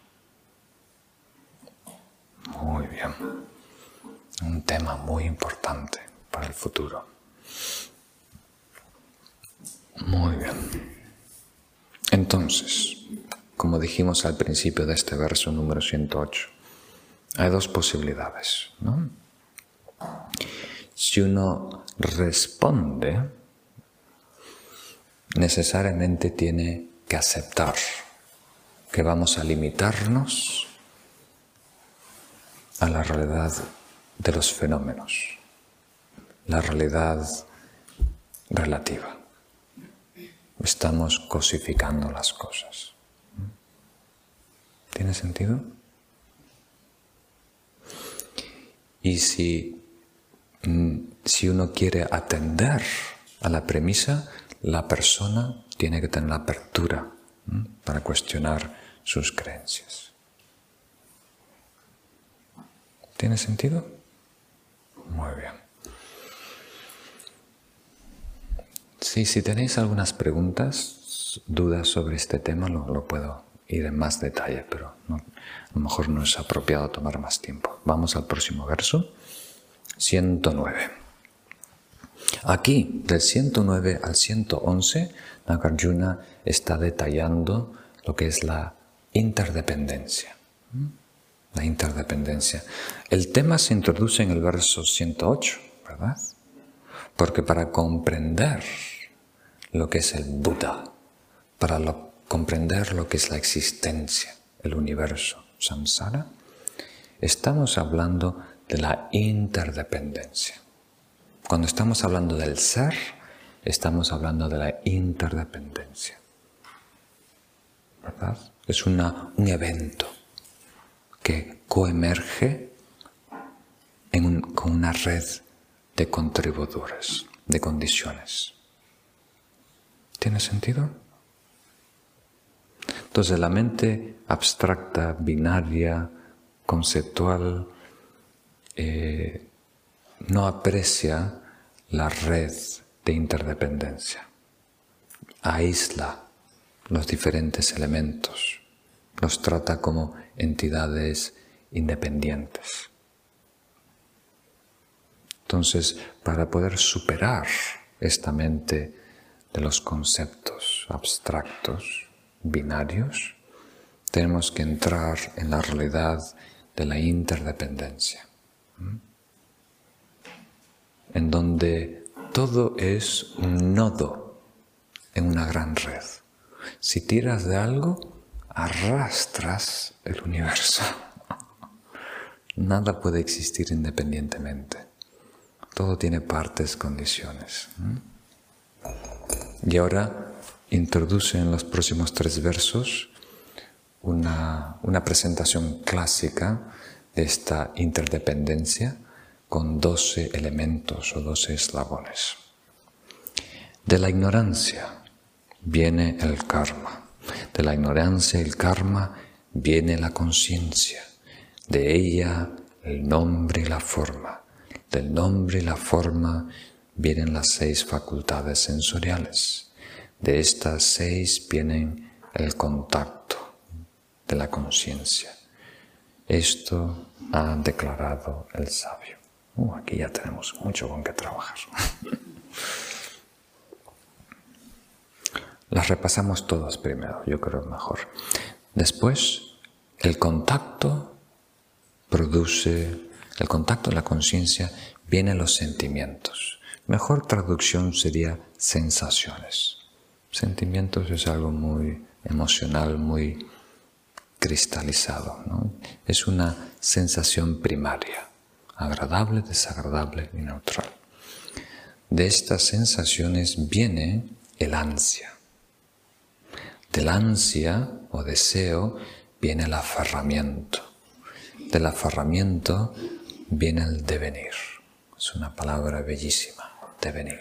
[SPEAKER 1] Muy bien. Un tema muy importante para el futuro. Muy bien. Entonces, como dijimos al principio de este verso número ciento ocho, hay dos posibilidades, ¿no? Si uno responde, necesariamente tiene que aceptar que vamos a limitarnos a la realidad de los fenómenos, la realidad relativa. Estamos cosificando las cosas. ¿Tiene sentido? Y si, si uno quiere atender a la premisa, la persona tiene que tener la apertura ¿m? para cuestionar sus creencias. ¿Tiene sentido? Muy bien. Sí, si tenéis algunas preguntas, dudas sobre este tema, lo, lo puedo ir en más detalle, pero no, a lo mejor no es apropiado tomar más tiempo. Vamos al próximo verso, ciento nueve. Aquí, del ciento nueve al ciento once, Nagarjuna está detallando lo que es la interdependencia. La interdependencia. El tema se introduce en el verso ciento ocho, ¿verdad? Porque para comprender lo que es el Buda, para lo, comprender lo que es la existencia, el universo, samsara, estamos hablando de la interdependencia. Cuando estamos hablando del ser, estamos hablando de la interdependencia, ¿verdad? Es una, un evento que coemerge en un, con una red de contribuidores, de condiciones. ¿Tiene sentido? Entonces la mente abstracta, binaria, conceptual, eh, no aprecia la red de interdependencia. Aísla los diferentes elementos, los trata como entidades independientes. Entonces, para poder superar esta mente de los conceptos abstractos, binarios, tenemos que entrar en la realidad de la interdependencia, ¿Mm? en donde todo es un nodo en una gran red. Si tiras de algo, arrastras el universo. Nada puede existir independientemente. Todo tiene partes, condiciones. Y ahora introduce en los próximos tres versos una, una presentación clásica de esta interdependencia con doce elementos o doce eslabones. De la ignorancia viene el karma. De la ignorancia y el karma viene la conciencia. De ella el nombre y la forma. Del nombre y la forma vienen las seis facultades sensoriales. De estas seis vienen el contacto de la conciencia. Esto ha declarado el sabio. Uh, aquí ya tenemos mucho con qué trabajar. Las repasamos todas primero, yo creo mejor. Después, el contacto produce, el contacto de la conciencia vienen los sentimientos. Mejor traducción sería sensaciones. Sentimientos es algo muy emocional, muy cristalizado, ¿no? Es una sensación primaria, agradable, desagradable y neutral. De estas sensaciones viene el ansia. Del ansia o deseo viene el aferramiento. Del aferramiento viene el devenir. Es una palabra bellísima, devenir.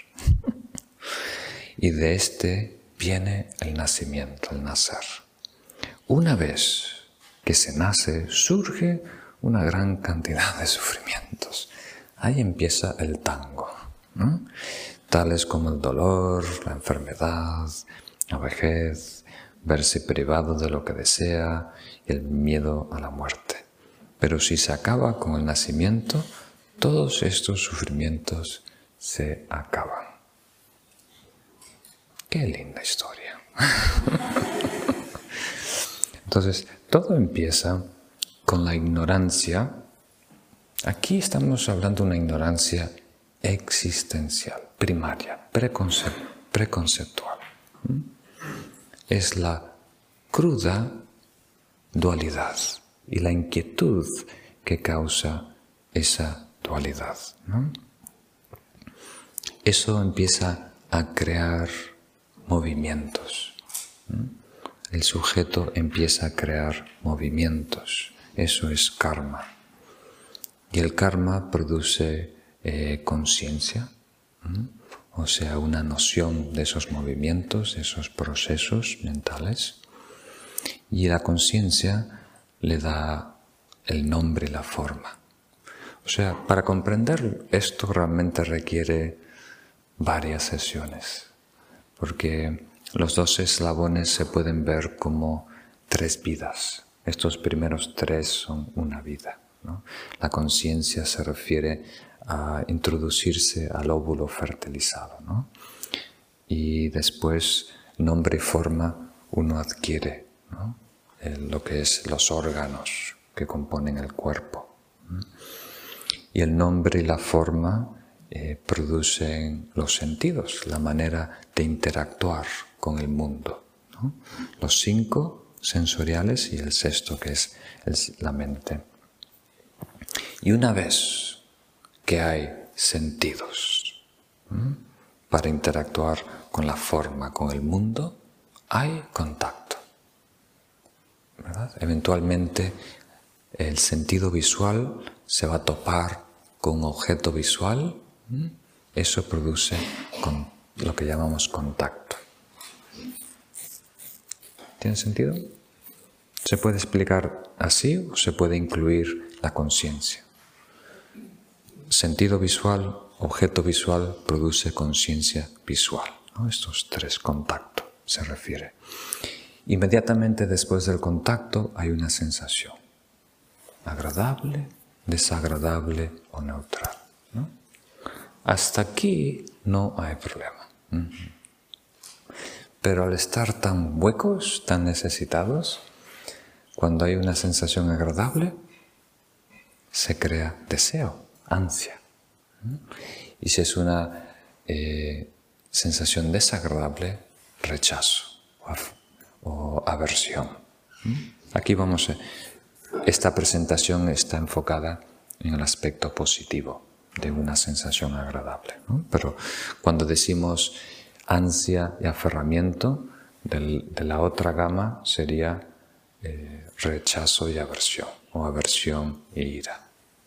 [SPEAKER 1] Y de este viene el nacimiento, el nacer. Una vez que se nace, surge una gran cantidad de sufrimientos. Ahí empieza el tango, ¿no? Tales como el dolor, la enfermedad, la vejez, verse privado de lo que desea y el miedo a la muerte. Pero si se acaba con el nacimiento, todos estos sufrimientos se acaban. ¡Qué linda historia! Entonces, todo empieza con la ignorancia. Aquí estamos hablando de una ignorancia existencial, primaria, preconcep preconceptual. Es la cruda dualidad y la inquietud que causa esa dualidad, ¿no? Eso empieza a crear movimientos. El sujeto empieza a crear movimientos. Eso es karma. Y el karma produce eh, conciencia, ¿Mm? o sea, una noción de esos movimientos, de esos procesos mentales. Y la conciencia le da el nombre y la forma. O sea, para comprender esto realmente requiere varias sesiones, porque los dos eslabones se pueden ver como tres vidas. Estos primeros tres son una vida, ¿no? La conciencia se refiere a introducirse al óvulo fertilizado, ¿no? Y después, nombre y forma, uno adquiere, ¿no? El, lo que es los órganos que componen el cuerpo, ¿no? Y el nombre y la forma eh, producen los sentidos, la manera de interactuar con el mundo, ¿no? Los cinco sensoriales y el sexto que es el, la mente. Y una vez que hay sentidos ¿m? para interactuar con la forma, con el mundo, hay contacto, ¿verdad? Eventualmente el sentido visual se va a topar con un objeto visual, ¿m? Eso produce con lo que llamamos contacto. ¿Tiene sentido? ¿Se puede explicar así o se puede incluir la conciencia? Sentido visual, objeto visual, produce conciencia visual, ¿no? Estos tres contactos se refiere. Inmediatamente después del contacto hay una sensación. Agradable, desagradable o neutral, ¿no? Hasta aquí no hay problema. Uh-huh. Pero al estar tan huecos, tan necesitados, cuando hay una sensación agradable, se crea deseo, ansia. Y si es una eh, sensación desagradable, rechazo o, o aversión. Aquí vamos a... Esta presentación está enfocada en el aspecto positivo de una sensación agradable, ¿no? Pero cuando decimos ansia y aferramiento, del, de la otra gama sería eh, rechazo y aversión, o aversión y ira.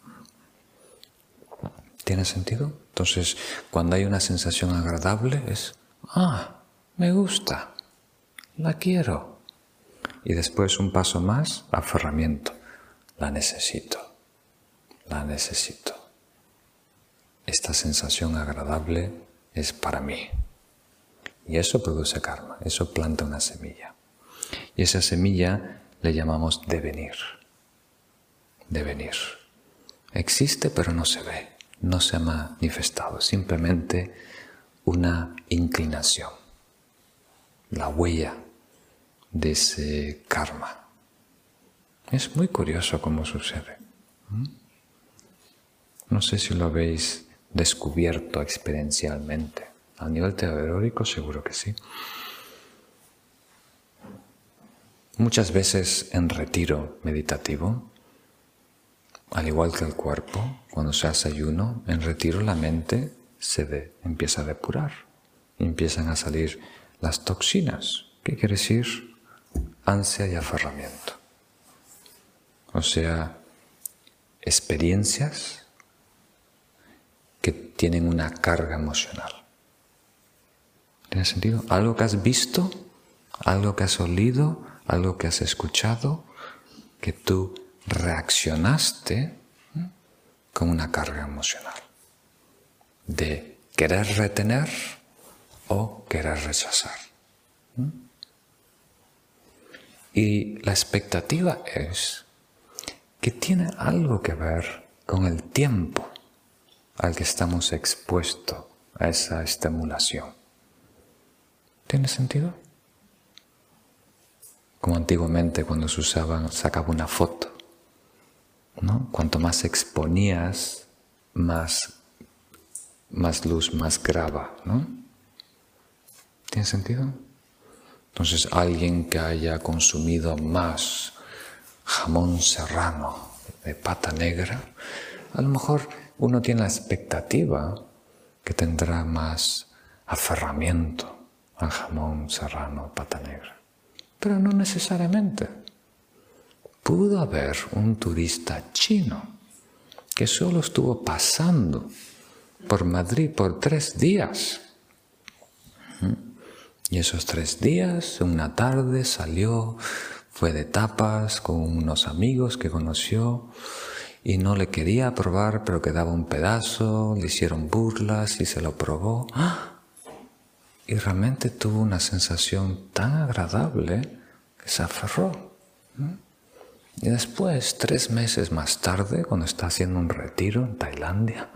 [SPEAKER 1] ¿Tiene sentido? Entonces, cuando hay una sensación agradable es, ah, me gusta, la quiero. Y después un paso más, aferramiento. La necesito, la necesito. Esta sensación agradable es para mí. Y eso produce karma, eso planta una semilla. Y esa semilla le llamamos devenir. Devenir. Existe pero no se ve, no se ha manifestado, simplemente una inclinación. La huella de ese karma. Es muy curioso cómo sucede. No sé si lo habéis descubierto experiencialmente. A nivel teórico seguro que sí. Muchas veces en retiro meditativo, al igual que el cuerpo, cuando se hace ayuno, en retiro la mente se de, empieza a depurar. Empiezan a salir las toxinas. ¿Qué quiere decir? Ansia y aferramiento. O sea, experiencias que tienen una carga emocional. ¿Tiene sentido? Algo que has visto, algo que has olido, algo que has escuchado, que tú reaccionaste ¿eh? con una carga emocional. De querer retener o querer rechazar. ¿eh? Y la expectativa es que tiene algo que ver con el tiempo al que estamos expuestos a esa estimulación. ¿Tiene sentido? Como antiguamente cuando se usaban, sacaba una foto, ¿no? Cuanto más exponías, más, más luz, más graba, ¿no? ¿Tiene sentido? Entonces, alguien que haya consumido más jamón serrano de pata negra, a lo mejor uno tiene la expectativa que tendrá más aferramiento al jamón serrano de pata negra. Pero no necesariamente. Pudo haber un turista chino que solo estuvo pasando por Madrid por tres días. Y esos tres días, una tarde, salió, fue de tapas con unos amigos que conoció y no le quería probar, pero quedaba un pedazo, le hicieron burlas y se lo probó. Y realmente tuvo una sensación tan agradable que se aferró. Y después, tres meses más tarde, cuando está haciendo un retiro en Tailandia,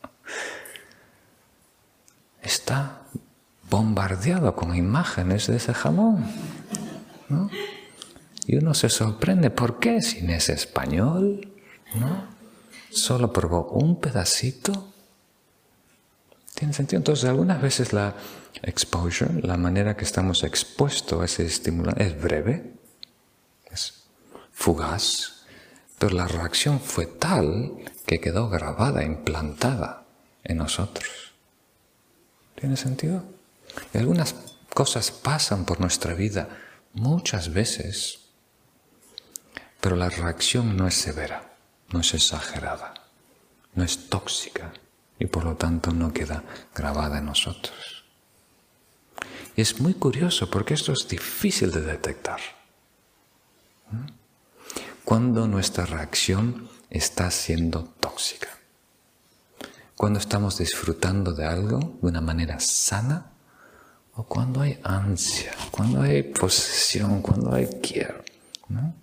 [SPEAKER 1] está bombardeado con imágenes de ese jamón, ¿no? Y uno se sorprende, ¿por qué? Si no es español, ¿no? Solo probó un pedacito. ¿Tiene sentido? Entonces, algunas veces la exposure, la manera que estamos expuestos a ese estimulante, es breve, es fugaz, pero la reacción fue tal que quedó grabada, implantada en nosotros. ¿Tiene sentido? Y algunas cosas pasan por nuestra vida muchas veces, pero la reacción no es severa, no es exagerada, no es tóxica y por lo tanto no queda grabada en nosotros. Y es muy curioso porque esto es difícil de detectar. Cuando nuestra reacción está siendo tóxica, cuando estamos disfrutando de algo de una manera sana o cuando hay ansia, cuando hay posesión, cuando hay quiero, ¿no?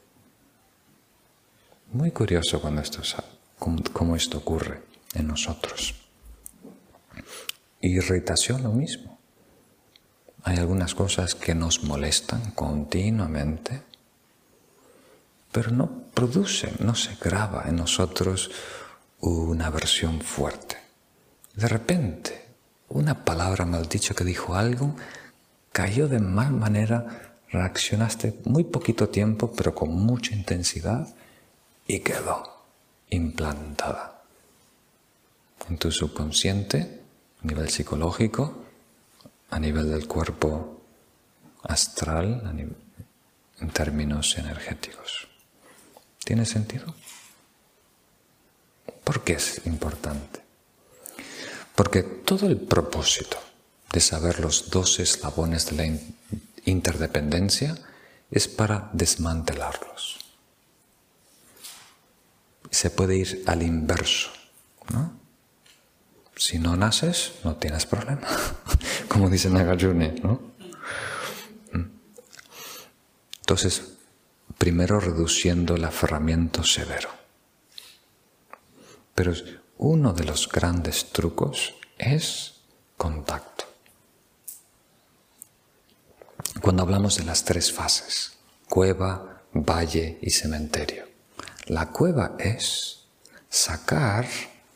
[SPEAKER 1] Muy curioso cuando esto, cómo esto ocurre en nosotros. Irritación, lo mismo. Hay algunas cosas que nos molestan continuamente, pero no produce, no se graba en nosotros una aversión fuerte. De repente, una palabra maldicha que dijo algo, cayó de mal manera, reaccionaste muy poquito tiempo, pero con mucha intensidad, y quedó implantada en tu subconsciente, a nivel psicológico, a nivel del cuerpo astral, a nivel, en términos energéticos. ¿Tiene sentido? ¿Por qué es importante? Porque todo el propósito de saber los dos eslabones de la interdependencia es para desmantelarlos. Se puede ir al inverso, ¿no? Si no naces, no tienes problema, como dice Nagarjuna, ¿no? Entonces, primero reduciendo el aferramiento severo. Pero uno de los grandes trucos es contacto. Cuando hablamos de las tres fases, cueva, valle y cementerio, la cueva es sacar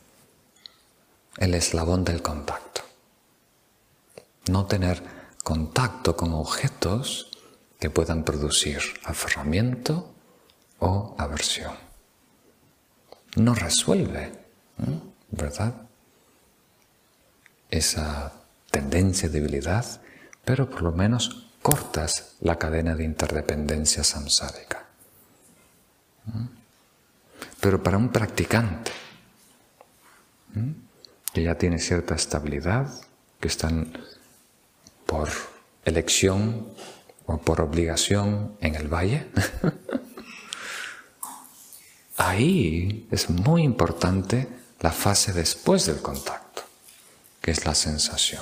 [SPEAKER 1] el eslabón del contacto. No tener contacto con objetos que puedan producir aferramiento o aversión. No resuelve, ¿verdad?, esa tendencia de debilidad, pero por lo menos cortas la cadena de interdependencia samsárica. Pero para un practicante que ya tiene cierta estabilidad, que están por elección o por obligación en el valle, ahí es muy importante la fase después del contacto, que es la sensación.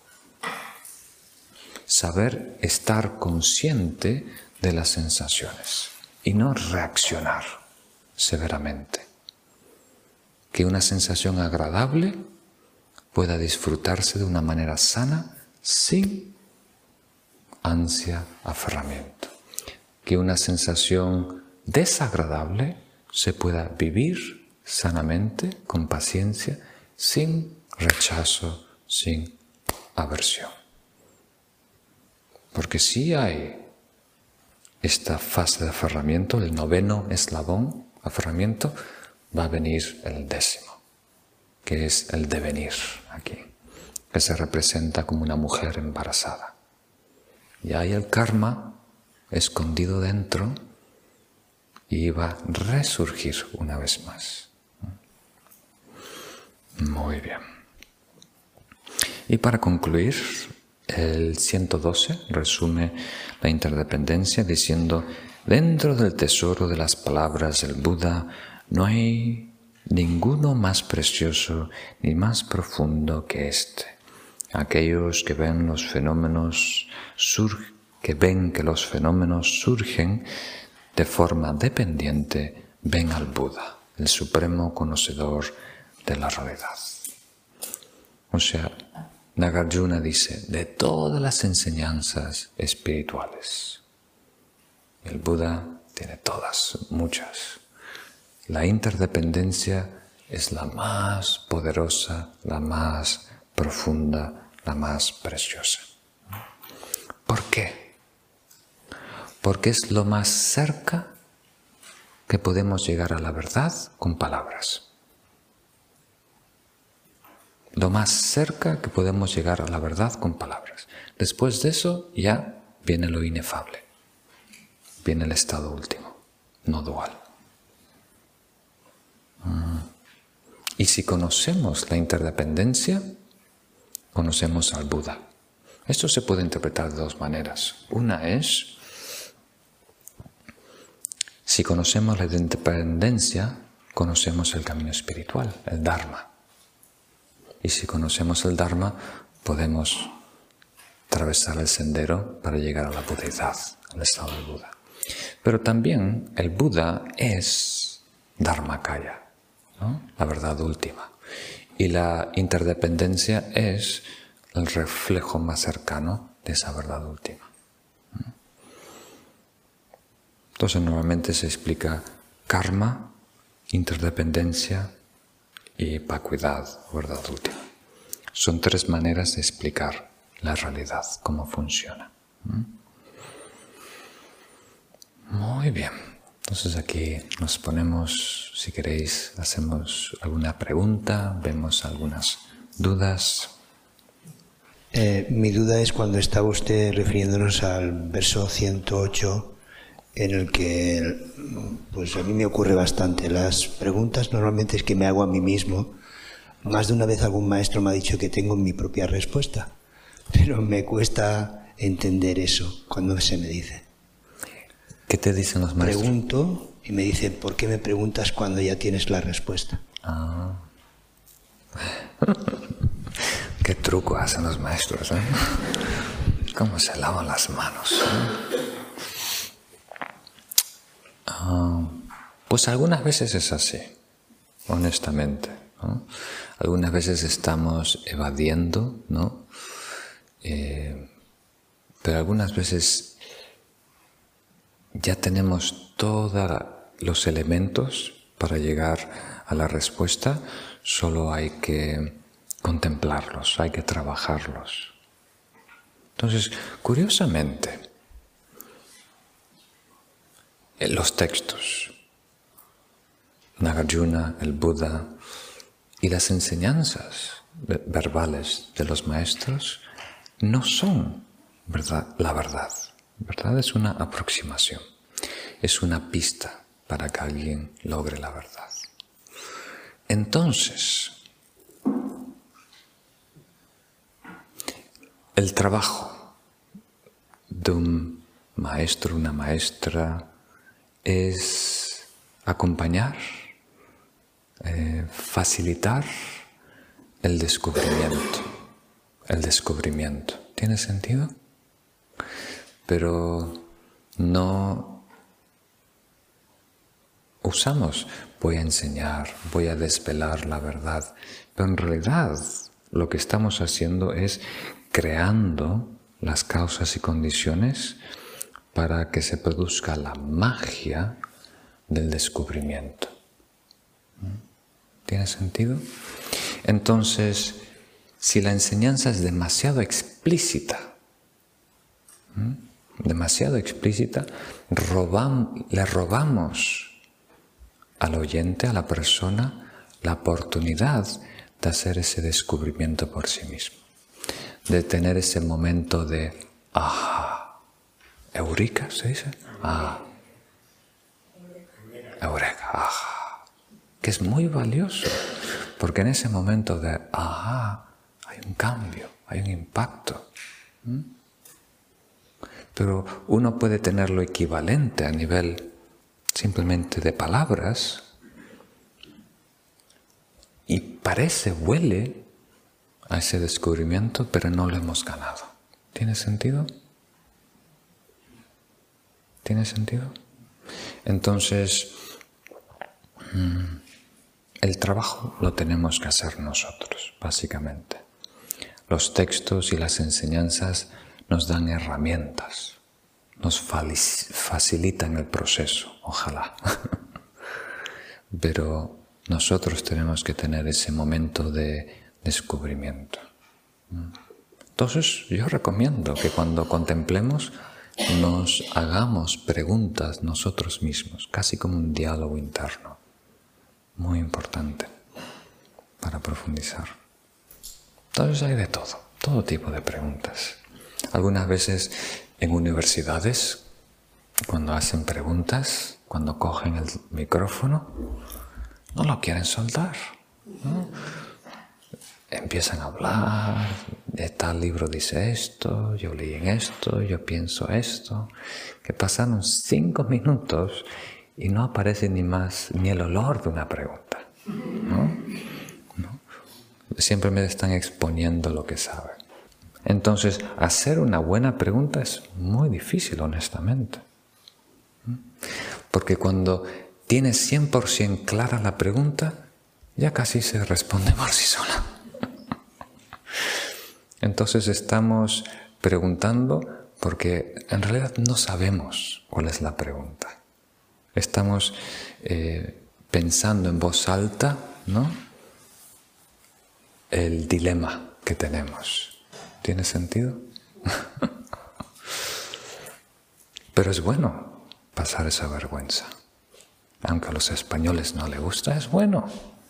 [SPEAKER 1] Saber estar consciente de las sensaciones y no reaccionar severamente. Que una sensación agradable pueda disfrutarse de una manera sana sin ansia, aferramiento. Que una sensación desagradable se pueda vivir sanamente, con paciencia, sin rechazo, sin aversión. Porque si hay esta fase de aferramiento, el noveno eslabón, aferramiento, va a venir el décimo, que es el devenir aquí, que se representa como una mujer embarazada. Y hay el karma escondido dentro y va a resurgir una vez más. Muy bien. Y para concluir, el ciento doce resume la interdependencia diciendo: dentro del tesoro de las palabras del Buda no hay ninguno más precioso ni más profundo que este. Aquellos que ven los fenómenos sur- que ven que los fenómenos surgen de forma dependiente, ven al Buda, el supremo conocedor de la realidad. O sea, Nagarjuna dice, de todas las enseñanzas espirituales, el Buda tiene todas, muchas. La interdependencia es la más poderosa, la más profunda, la más preciosa. ¿Por qué? Porque es lo más cerca que podemos llegar a la verdad con palabras. Lo más cerca que podemos llegar a la verdad con palabras. Después de eso ya viene lo inefable. Viene el estado último, no dual. Y si conocemos la interdependencia, conocemos al Buda. Esto se puede interpretar de dos maneras. Una es, si conocemos la interdependencia, conocemos el camino espiritual, el Dharma. Y si conocemos el Dharma, podemos atravesar el sendero para llegar a la budeidad, al estado del Buda. Pero también el Buda es Dharmakaya, ¿no? La verdad última. Y la interdependencia es el reflejo más cercano de esa verdad última. Entonces normalmente se explica karma, interdependencia y vacuidad, verdad última. Son tres maneras de explicar la realidad, cómo funciona. Muy bien. Entonces aquí nos ponemos, si queréis, hacemos alguna pregunta, vemos algunas dudas.
[SPEAKER 2] Eh, mi duda es cuando estaba usted refiriéndonos al verso ciento ocho, en el que pues a mí me ocurre bastante. Las preguntas normalmente es que me hago a mí mismo. Más de una vez algún maestro me ha dicho que tengo mi propia respuesta, pero me cuesta entender eso cuando se me dice.
[SPEAKER 1] ¿Qué te dicen los maestros?
[SPEAKER 2] Pregunto y me dicen, ¿por qué me preguntas cuando ya tienes la respuesta?
[SPEAKER 1] Ah. Qué truco hacen los maestros, ¿eh? Cómo se lavan las manos, ¿eh? Ah, pues algunas veces es así, honestamente, ¿no? Algunas veces estamos evadiendo, ¿no? Eh, pero algunas veces ya tenemos todos los elementos para llegar a la respuesta, solo hay que contemplarlos, hay que trabajarlos. Entonces, curiosamente, los textos, Nagarjuna, el Buda y las enseñanzas verbales de los maestros no son verdad, la verdad. ¿Verdad? Es una aproximación, es una pista para que alguien logre la verdad. Entonces, el trabajo de un maestro, una maestra, es acompañar, eh, facilitar el descubrimiento. El descubrimiento. ¿Tiene sentido? Pero no usamos, voy a enseñar, voy a desvelar la verdad. Pero en realidad lo que estamos haciendo es creando las causas y condiciones para que se produzca la magia del descubrimiento. ¿Tiene sentido? Entonces, si la enseñanza es demasiado explícita, ¿m? demasiado explícita, robam, le robamos al oyente, a la persona, la oportunidad de hacer ese descubrimiento por sí mismo, de tener ese momento de ¡ah! ¿Eureka se dice? ¡Ah! Eureka, ¡ah! Que es muy valioso, porque en ese momento de ¡ah! Hay un cambio, hay un impacto. ¿Mm? Pero uno puede tener lo equivalente a nivel simplemente de palabras y parece, huele a ese descubrimiento, pero no lo hemos ganado. ¿Tiene sentido? ¿Tiene sentido? Entonces, el trabajo lo tenemos que hacer nosotros, básicamente. Los textos y las enseñanzas nos dan herramientas, nos facilitan el proceso, ojalá. Pero nosotros tenemos que tener ese momento de descubrimiento. Entonces, yo recomiendo que cuando contemplemos nos hagamos preguntas nosotros mismos, casi como un diálogo interno, muy importante para profundizar. Entonces hay de todo, todo tipo de preguntas. Algunas veces en universidades, cuando hacen preguntas, cuando cogen el micrófono, no lo quieren soltar, ¿no? Empiezan a hablar, de tal libro dice esto, yo leí en esto, yo pienso esto, que pasaron cinco minutos y no aparece ni más, ni el olor de una pregunta, ¿no? ¿No? Siempre me están exponiendo lo que saben. Entonces, hacer una buena pregunta es muy difícil, honestamente. Porque cuando tienes cien por ciento clara la pregunta, ya casi se responde por sí sola. Entonces estamos preguntando porque en realidad no sabemos cuál es la pregunta. Estamos eh, pensando en voz alta, ¿no?, el dilema que tenemos. ¿Tiene sentido? Pero es bueno pasar esa vergüenza. Aunque a los españoles no les gusta, es bueno.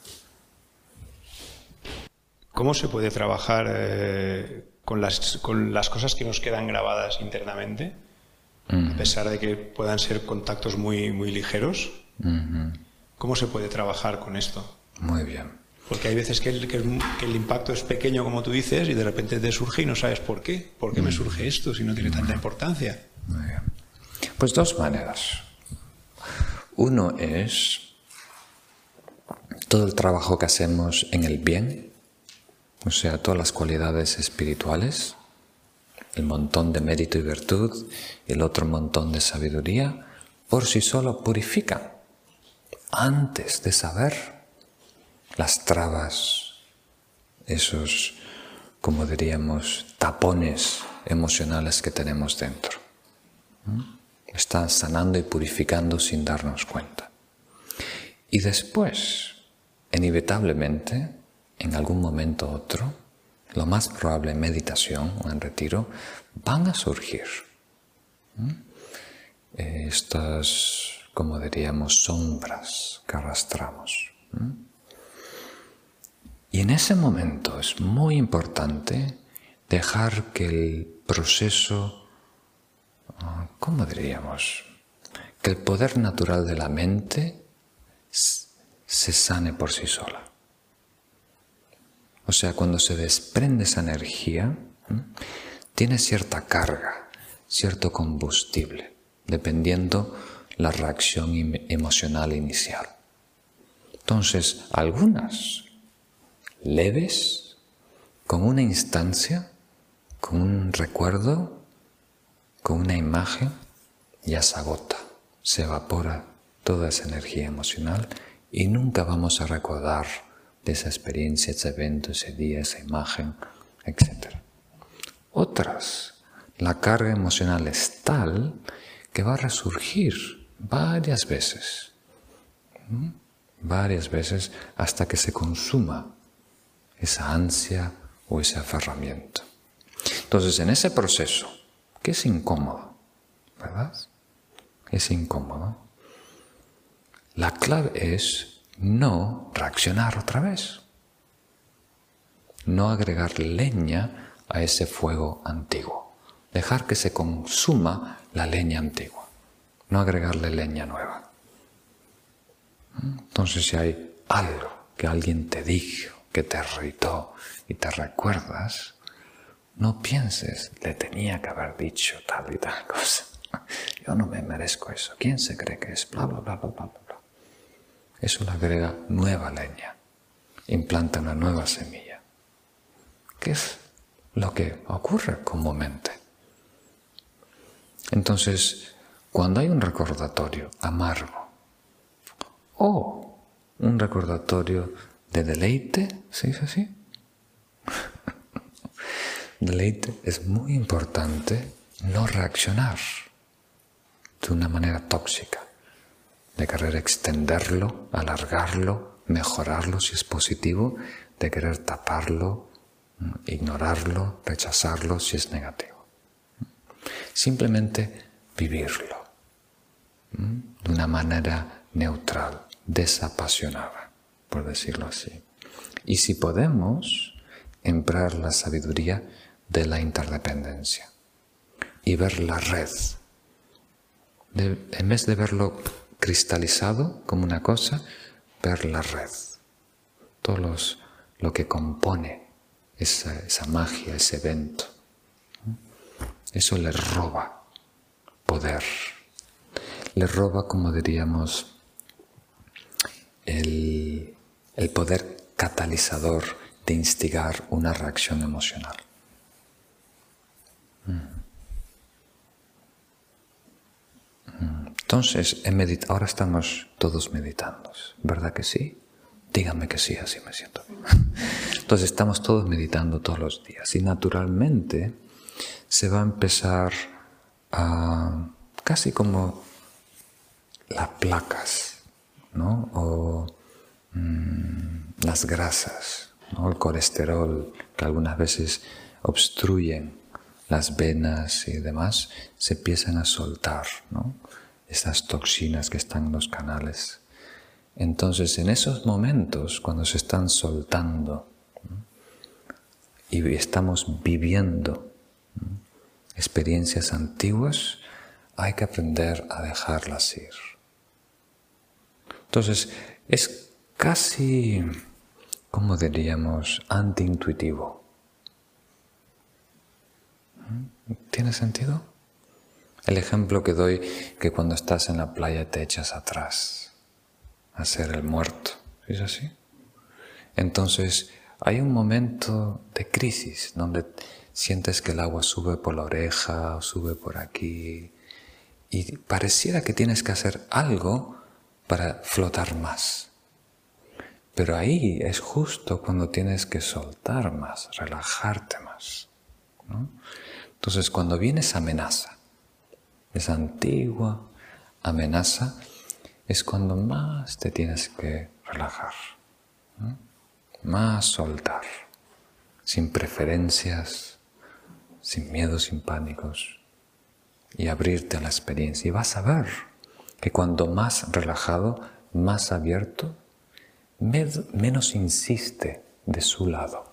[SPEAKER 3] ¿Cómo se puede trabajar eh, con, las, con las cosas que nos quedan grabadas internamente? Mm. A pesar de que puedan ser contactos muy, muy ligeros. Mm-hmm. ¿Cómo se puede trabajar con esto?
[SPEAKER 1] Muy bien.
[SPEAKER 3] Porque hay veces que el, que, el, que el impacto es pequeño, como tú dices, y de repente te surge y no sabes por qué. ¿Por qué mm. me surge esto si no tiene tanta importancia?
[SPEAKER 1] Muy bien. Pues dos maneras. Uno es todo el trabajo que hacemos en el bien, o sea, todas las cualidades espirituales, el montón de mérito y virtud, y el otro montón de sabiduría, por sí solo purifican. Antes de saber las trabas, esos, como diríamos, tapones emocionales que tenemos dentro. Está sanando y purificando sin darnos cuenta. Y después, inevitablemente, en algún momento u otro, lo más probable en meditación o en retiro, van a surgir estas, como diríamos, sombras que arrastramos. Y en ese momento es muy importante dejar que el proceso, ¿cómo diríamos?, que el poder natural de la mente se sane por sí sola. O sea, cuando se desprende esa energía, ¿eh? tiene cierta carga, cierto combustible, dependiendo la reacción emocional inicial. Entonces, algunas leves, con una instancia, con un recuerdo, con una imagen, ya se agota, se evapora toda esa energía emocional y nunca vamos a recordar de esa experiencia, ese evento, ese día, esa imagen, etcétera. Otras, la carga emocional es tal que va a resurgir varias veces, ¿sí? varias veces hasta que se consuma esa ansia o ese aferramiento. Entonces, en ese proceso, que es incómodo, ¿verdad? Es incómodo. La clave es no reaccionar otra vez. No agregar leña a ese fuego antiguo. Dejar que se consuma la leña antigua. No agregarle leña nueva. Entonces, si hay algo que alguien te dijo, que te irritó y te recuerdas, no pienses, le tenía que haber dicho tal y tal cosa. Yo no me merezco eso. ¿Quién se cree que es? Bla, bla, bla, bla, bla, bla. Eso le agrega nueva leña, implanta una nueva semilla. ¿Qué es lo que ocurre comúnmente? Entonces, cuando hay un recordatorio amargo o un recordatorio de deleite, ¿se dice así? Deleite, es muy importante no reaccionar de una manera tóxica, de querer extenderlo, alargarlo, mejorarlo si es positivo, de querer taparlo, ignorarlo, rechazarlo si es negativo. Simplemente vivirlo de una manera neutral, desapasionada, por decirlo así. Y si podemos, emplear la sabiduría de la interdependencia y ver la red. De, en vez de verlo cristalizado como una cosa, ver la red, todo los, lo que compone esa, esa magia, ese evento. Eso le roba poder, le roba, como diríamos, el, el poder catalizador de instigar una reacción emocional. Entonces, en medit- ahora estamos todos meditando, ¿verdad que sí? Díganme que sí, así me siento. Entonces estamos todos meditando todos los días y naturalmente se va a empezar a, casi como las placas, ¿no? O mmm, las grasas, ¿no? El colesterol, que algunas veces obstruyen las venas y demás, se empiezan a soltar, ¿no? Estas toxinas que están en los canales. Entonces, en esos momentos, cuando se están soltando, ¿no? Y estamos viviendo, ¿no? Experiencias antiguas, hay que aprender a dejarlas ir. Entonces, es casi, ¿cómo diríamos?, antiintuitivo. ¿Tiene sentido? El ejemplo que doy, que cuando estás en la playa te echas atrás a ser el muerto. ¿Es así? Entonces, hay un momento de crisis donde sientes que el agua sube por la oreja, sube por aquí, y pareciera que tienes que hacer algo para flotar más. Pero ahí es justo cuando tienes que soltar más, relajarte más, ¿no? Entonces, cuando viene esa amenaza, esa antigua amenaza, es cuando más te tienes que relajar, ¿no? Más soltar, sin preferencias, sin miedos, sin pánicos, y abrirte a la experiencia. Y vas a ver que cuando más relajado, más abierto, menos insiste de su lado.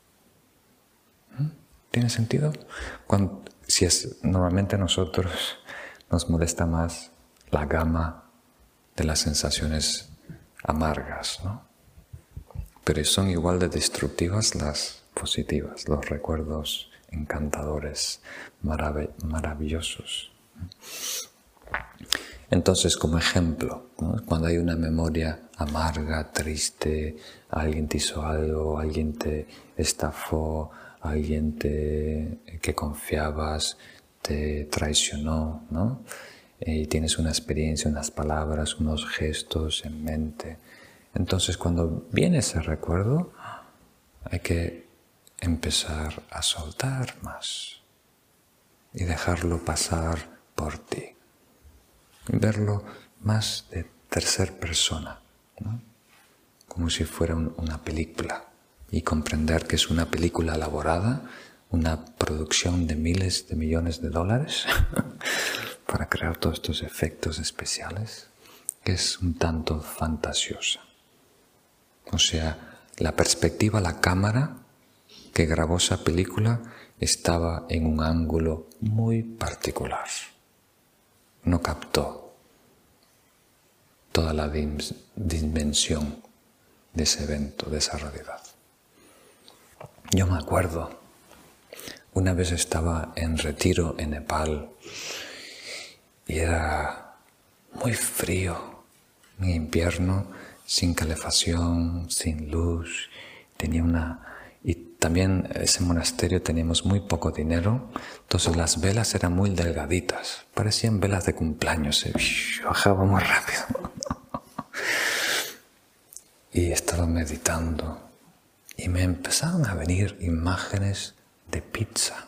[SPEAKER 1] ¿Tiene sentido? Cuando, si es, normalmente a nosotros nos molesta más la gama de las sensaciones amargas, ¿no? Pero son igual de destructivas las positivas, los recuerdos encantadores, marav- maravillosos. Entonces, como ejemplo, ¿no? Cuando hay una memoria amarga, triste, alguien te hizo algo, alguien te estafó, alguien te, que confiabas te traicionó, ¿no? Y tienes una experiencia, unas palabras, unos gestos en mente. Entonces, cuando viene ese recuerdo, hay que empezar a soltar más y dejarlo pasar por ti. Y verlo más de tercera persona, ¿no? Como si fuera un, una película. Y comprender que es una película elaborada, una producción de miles de millones de dólares para crear todos estos efectos especiales, que es un tanto fantasiosa. O sea, la perspectiva, la cámara que grabó esa película estaba en un ángulo muy particular. No captó toda la dimensión de ese evento, de esa realidad. Yo me acuerdo, una vez estaba en retiro en Nepal y era muy frío, en invierno, sin calefacción, sin luz, tenía una... Y también en ese monasterio teníamos muy poco dinero, entonces las velas eran muy delgaditas, parecían velas de cumpleaños, se bajaba muy rápido. Y estaba meditando y me empezaron a venir imágenes de pizza.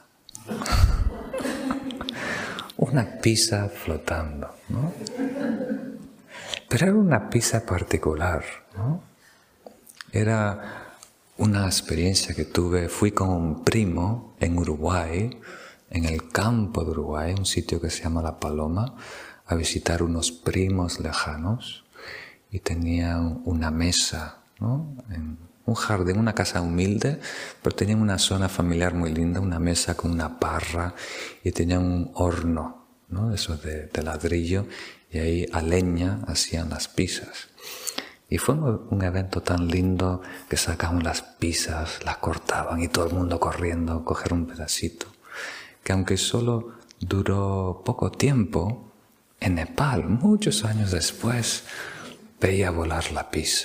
[SPEAKER 1] Una pizza flotando, ¿no? Pero era una pizza particular, ¿no? Era una experiencia que tuve, fui con un primo en Uruguay, en el campo de Uruguay, un sitio que se llama La Paloma, a visitar unos primos lejanos y tenían una mesa, ¿no? En un jardín, una casa humilde, pero tenían una zona familiar muy linda, una mesa con una parra y tenían un horno, ¿no? Eso de, de ladrillo, y ahí a leña hacían las pizzas. Y fue un evento tan lindo que sacaban las pizzas, las cortaban y todo el mundo corriendo a coger un pedacito. Que aunque solo duró poco tiempo, en Nepal, muchos años después, veía volar la pizza.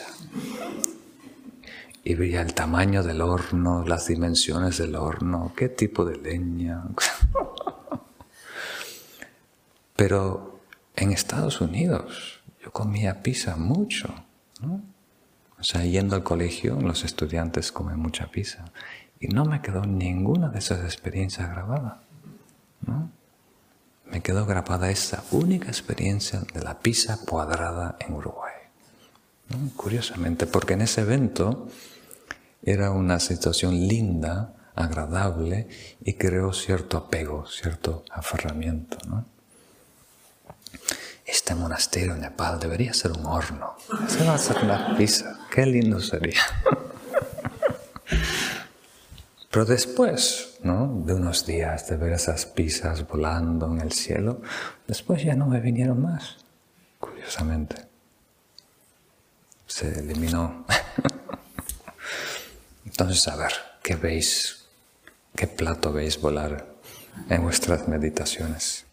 [SPEAKER 1] Y veía el tamaño del horno, las dimensiones del horno, qué tipo de leña. Pero en Estados Unidos yo comía pizza mucho, ¿no? O sea, yendo al colegio, los estudiantes comen mucha pizza. Y no me quedó ninguna de esas experiencias grabada, ¿no? Me quedó grabada esa única experiencia de la pizza cuadrada en Uruguay, ¿no? Curiosamente, porque en ese evento era una situación linda, agradable, y creó cierto apego, cierto aferramiento, ¿no? Este monasterio en Nepal debería ser un horno. Se va a hacer una pizza. Qué lindo sería. Pero después, ¿no?, de unos días de ver esas pizzas volando en el cielo, después ya no me vinieron más, curiosamente. Se eliminó. Entonces, a ver, ¿qué veis? ¿Qué plato veis volar en vuestras meditaciones?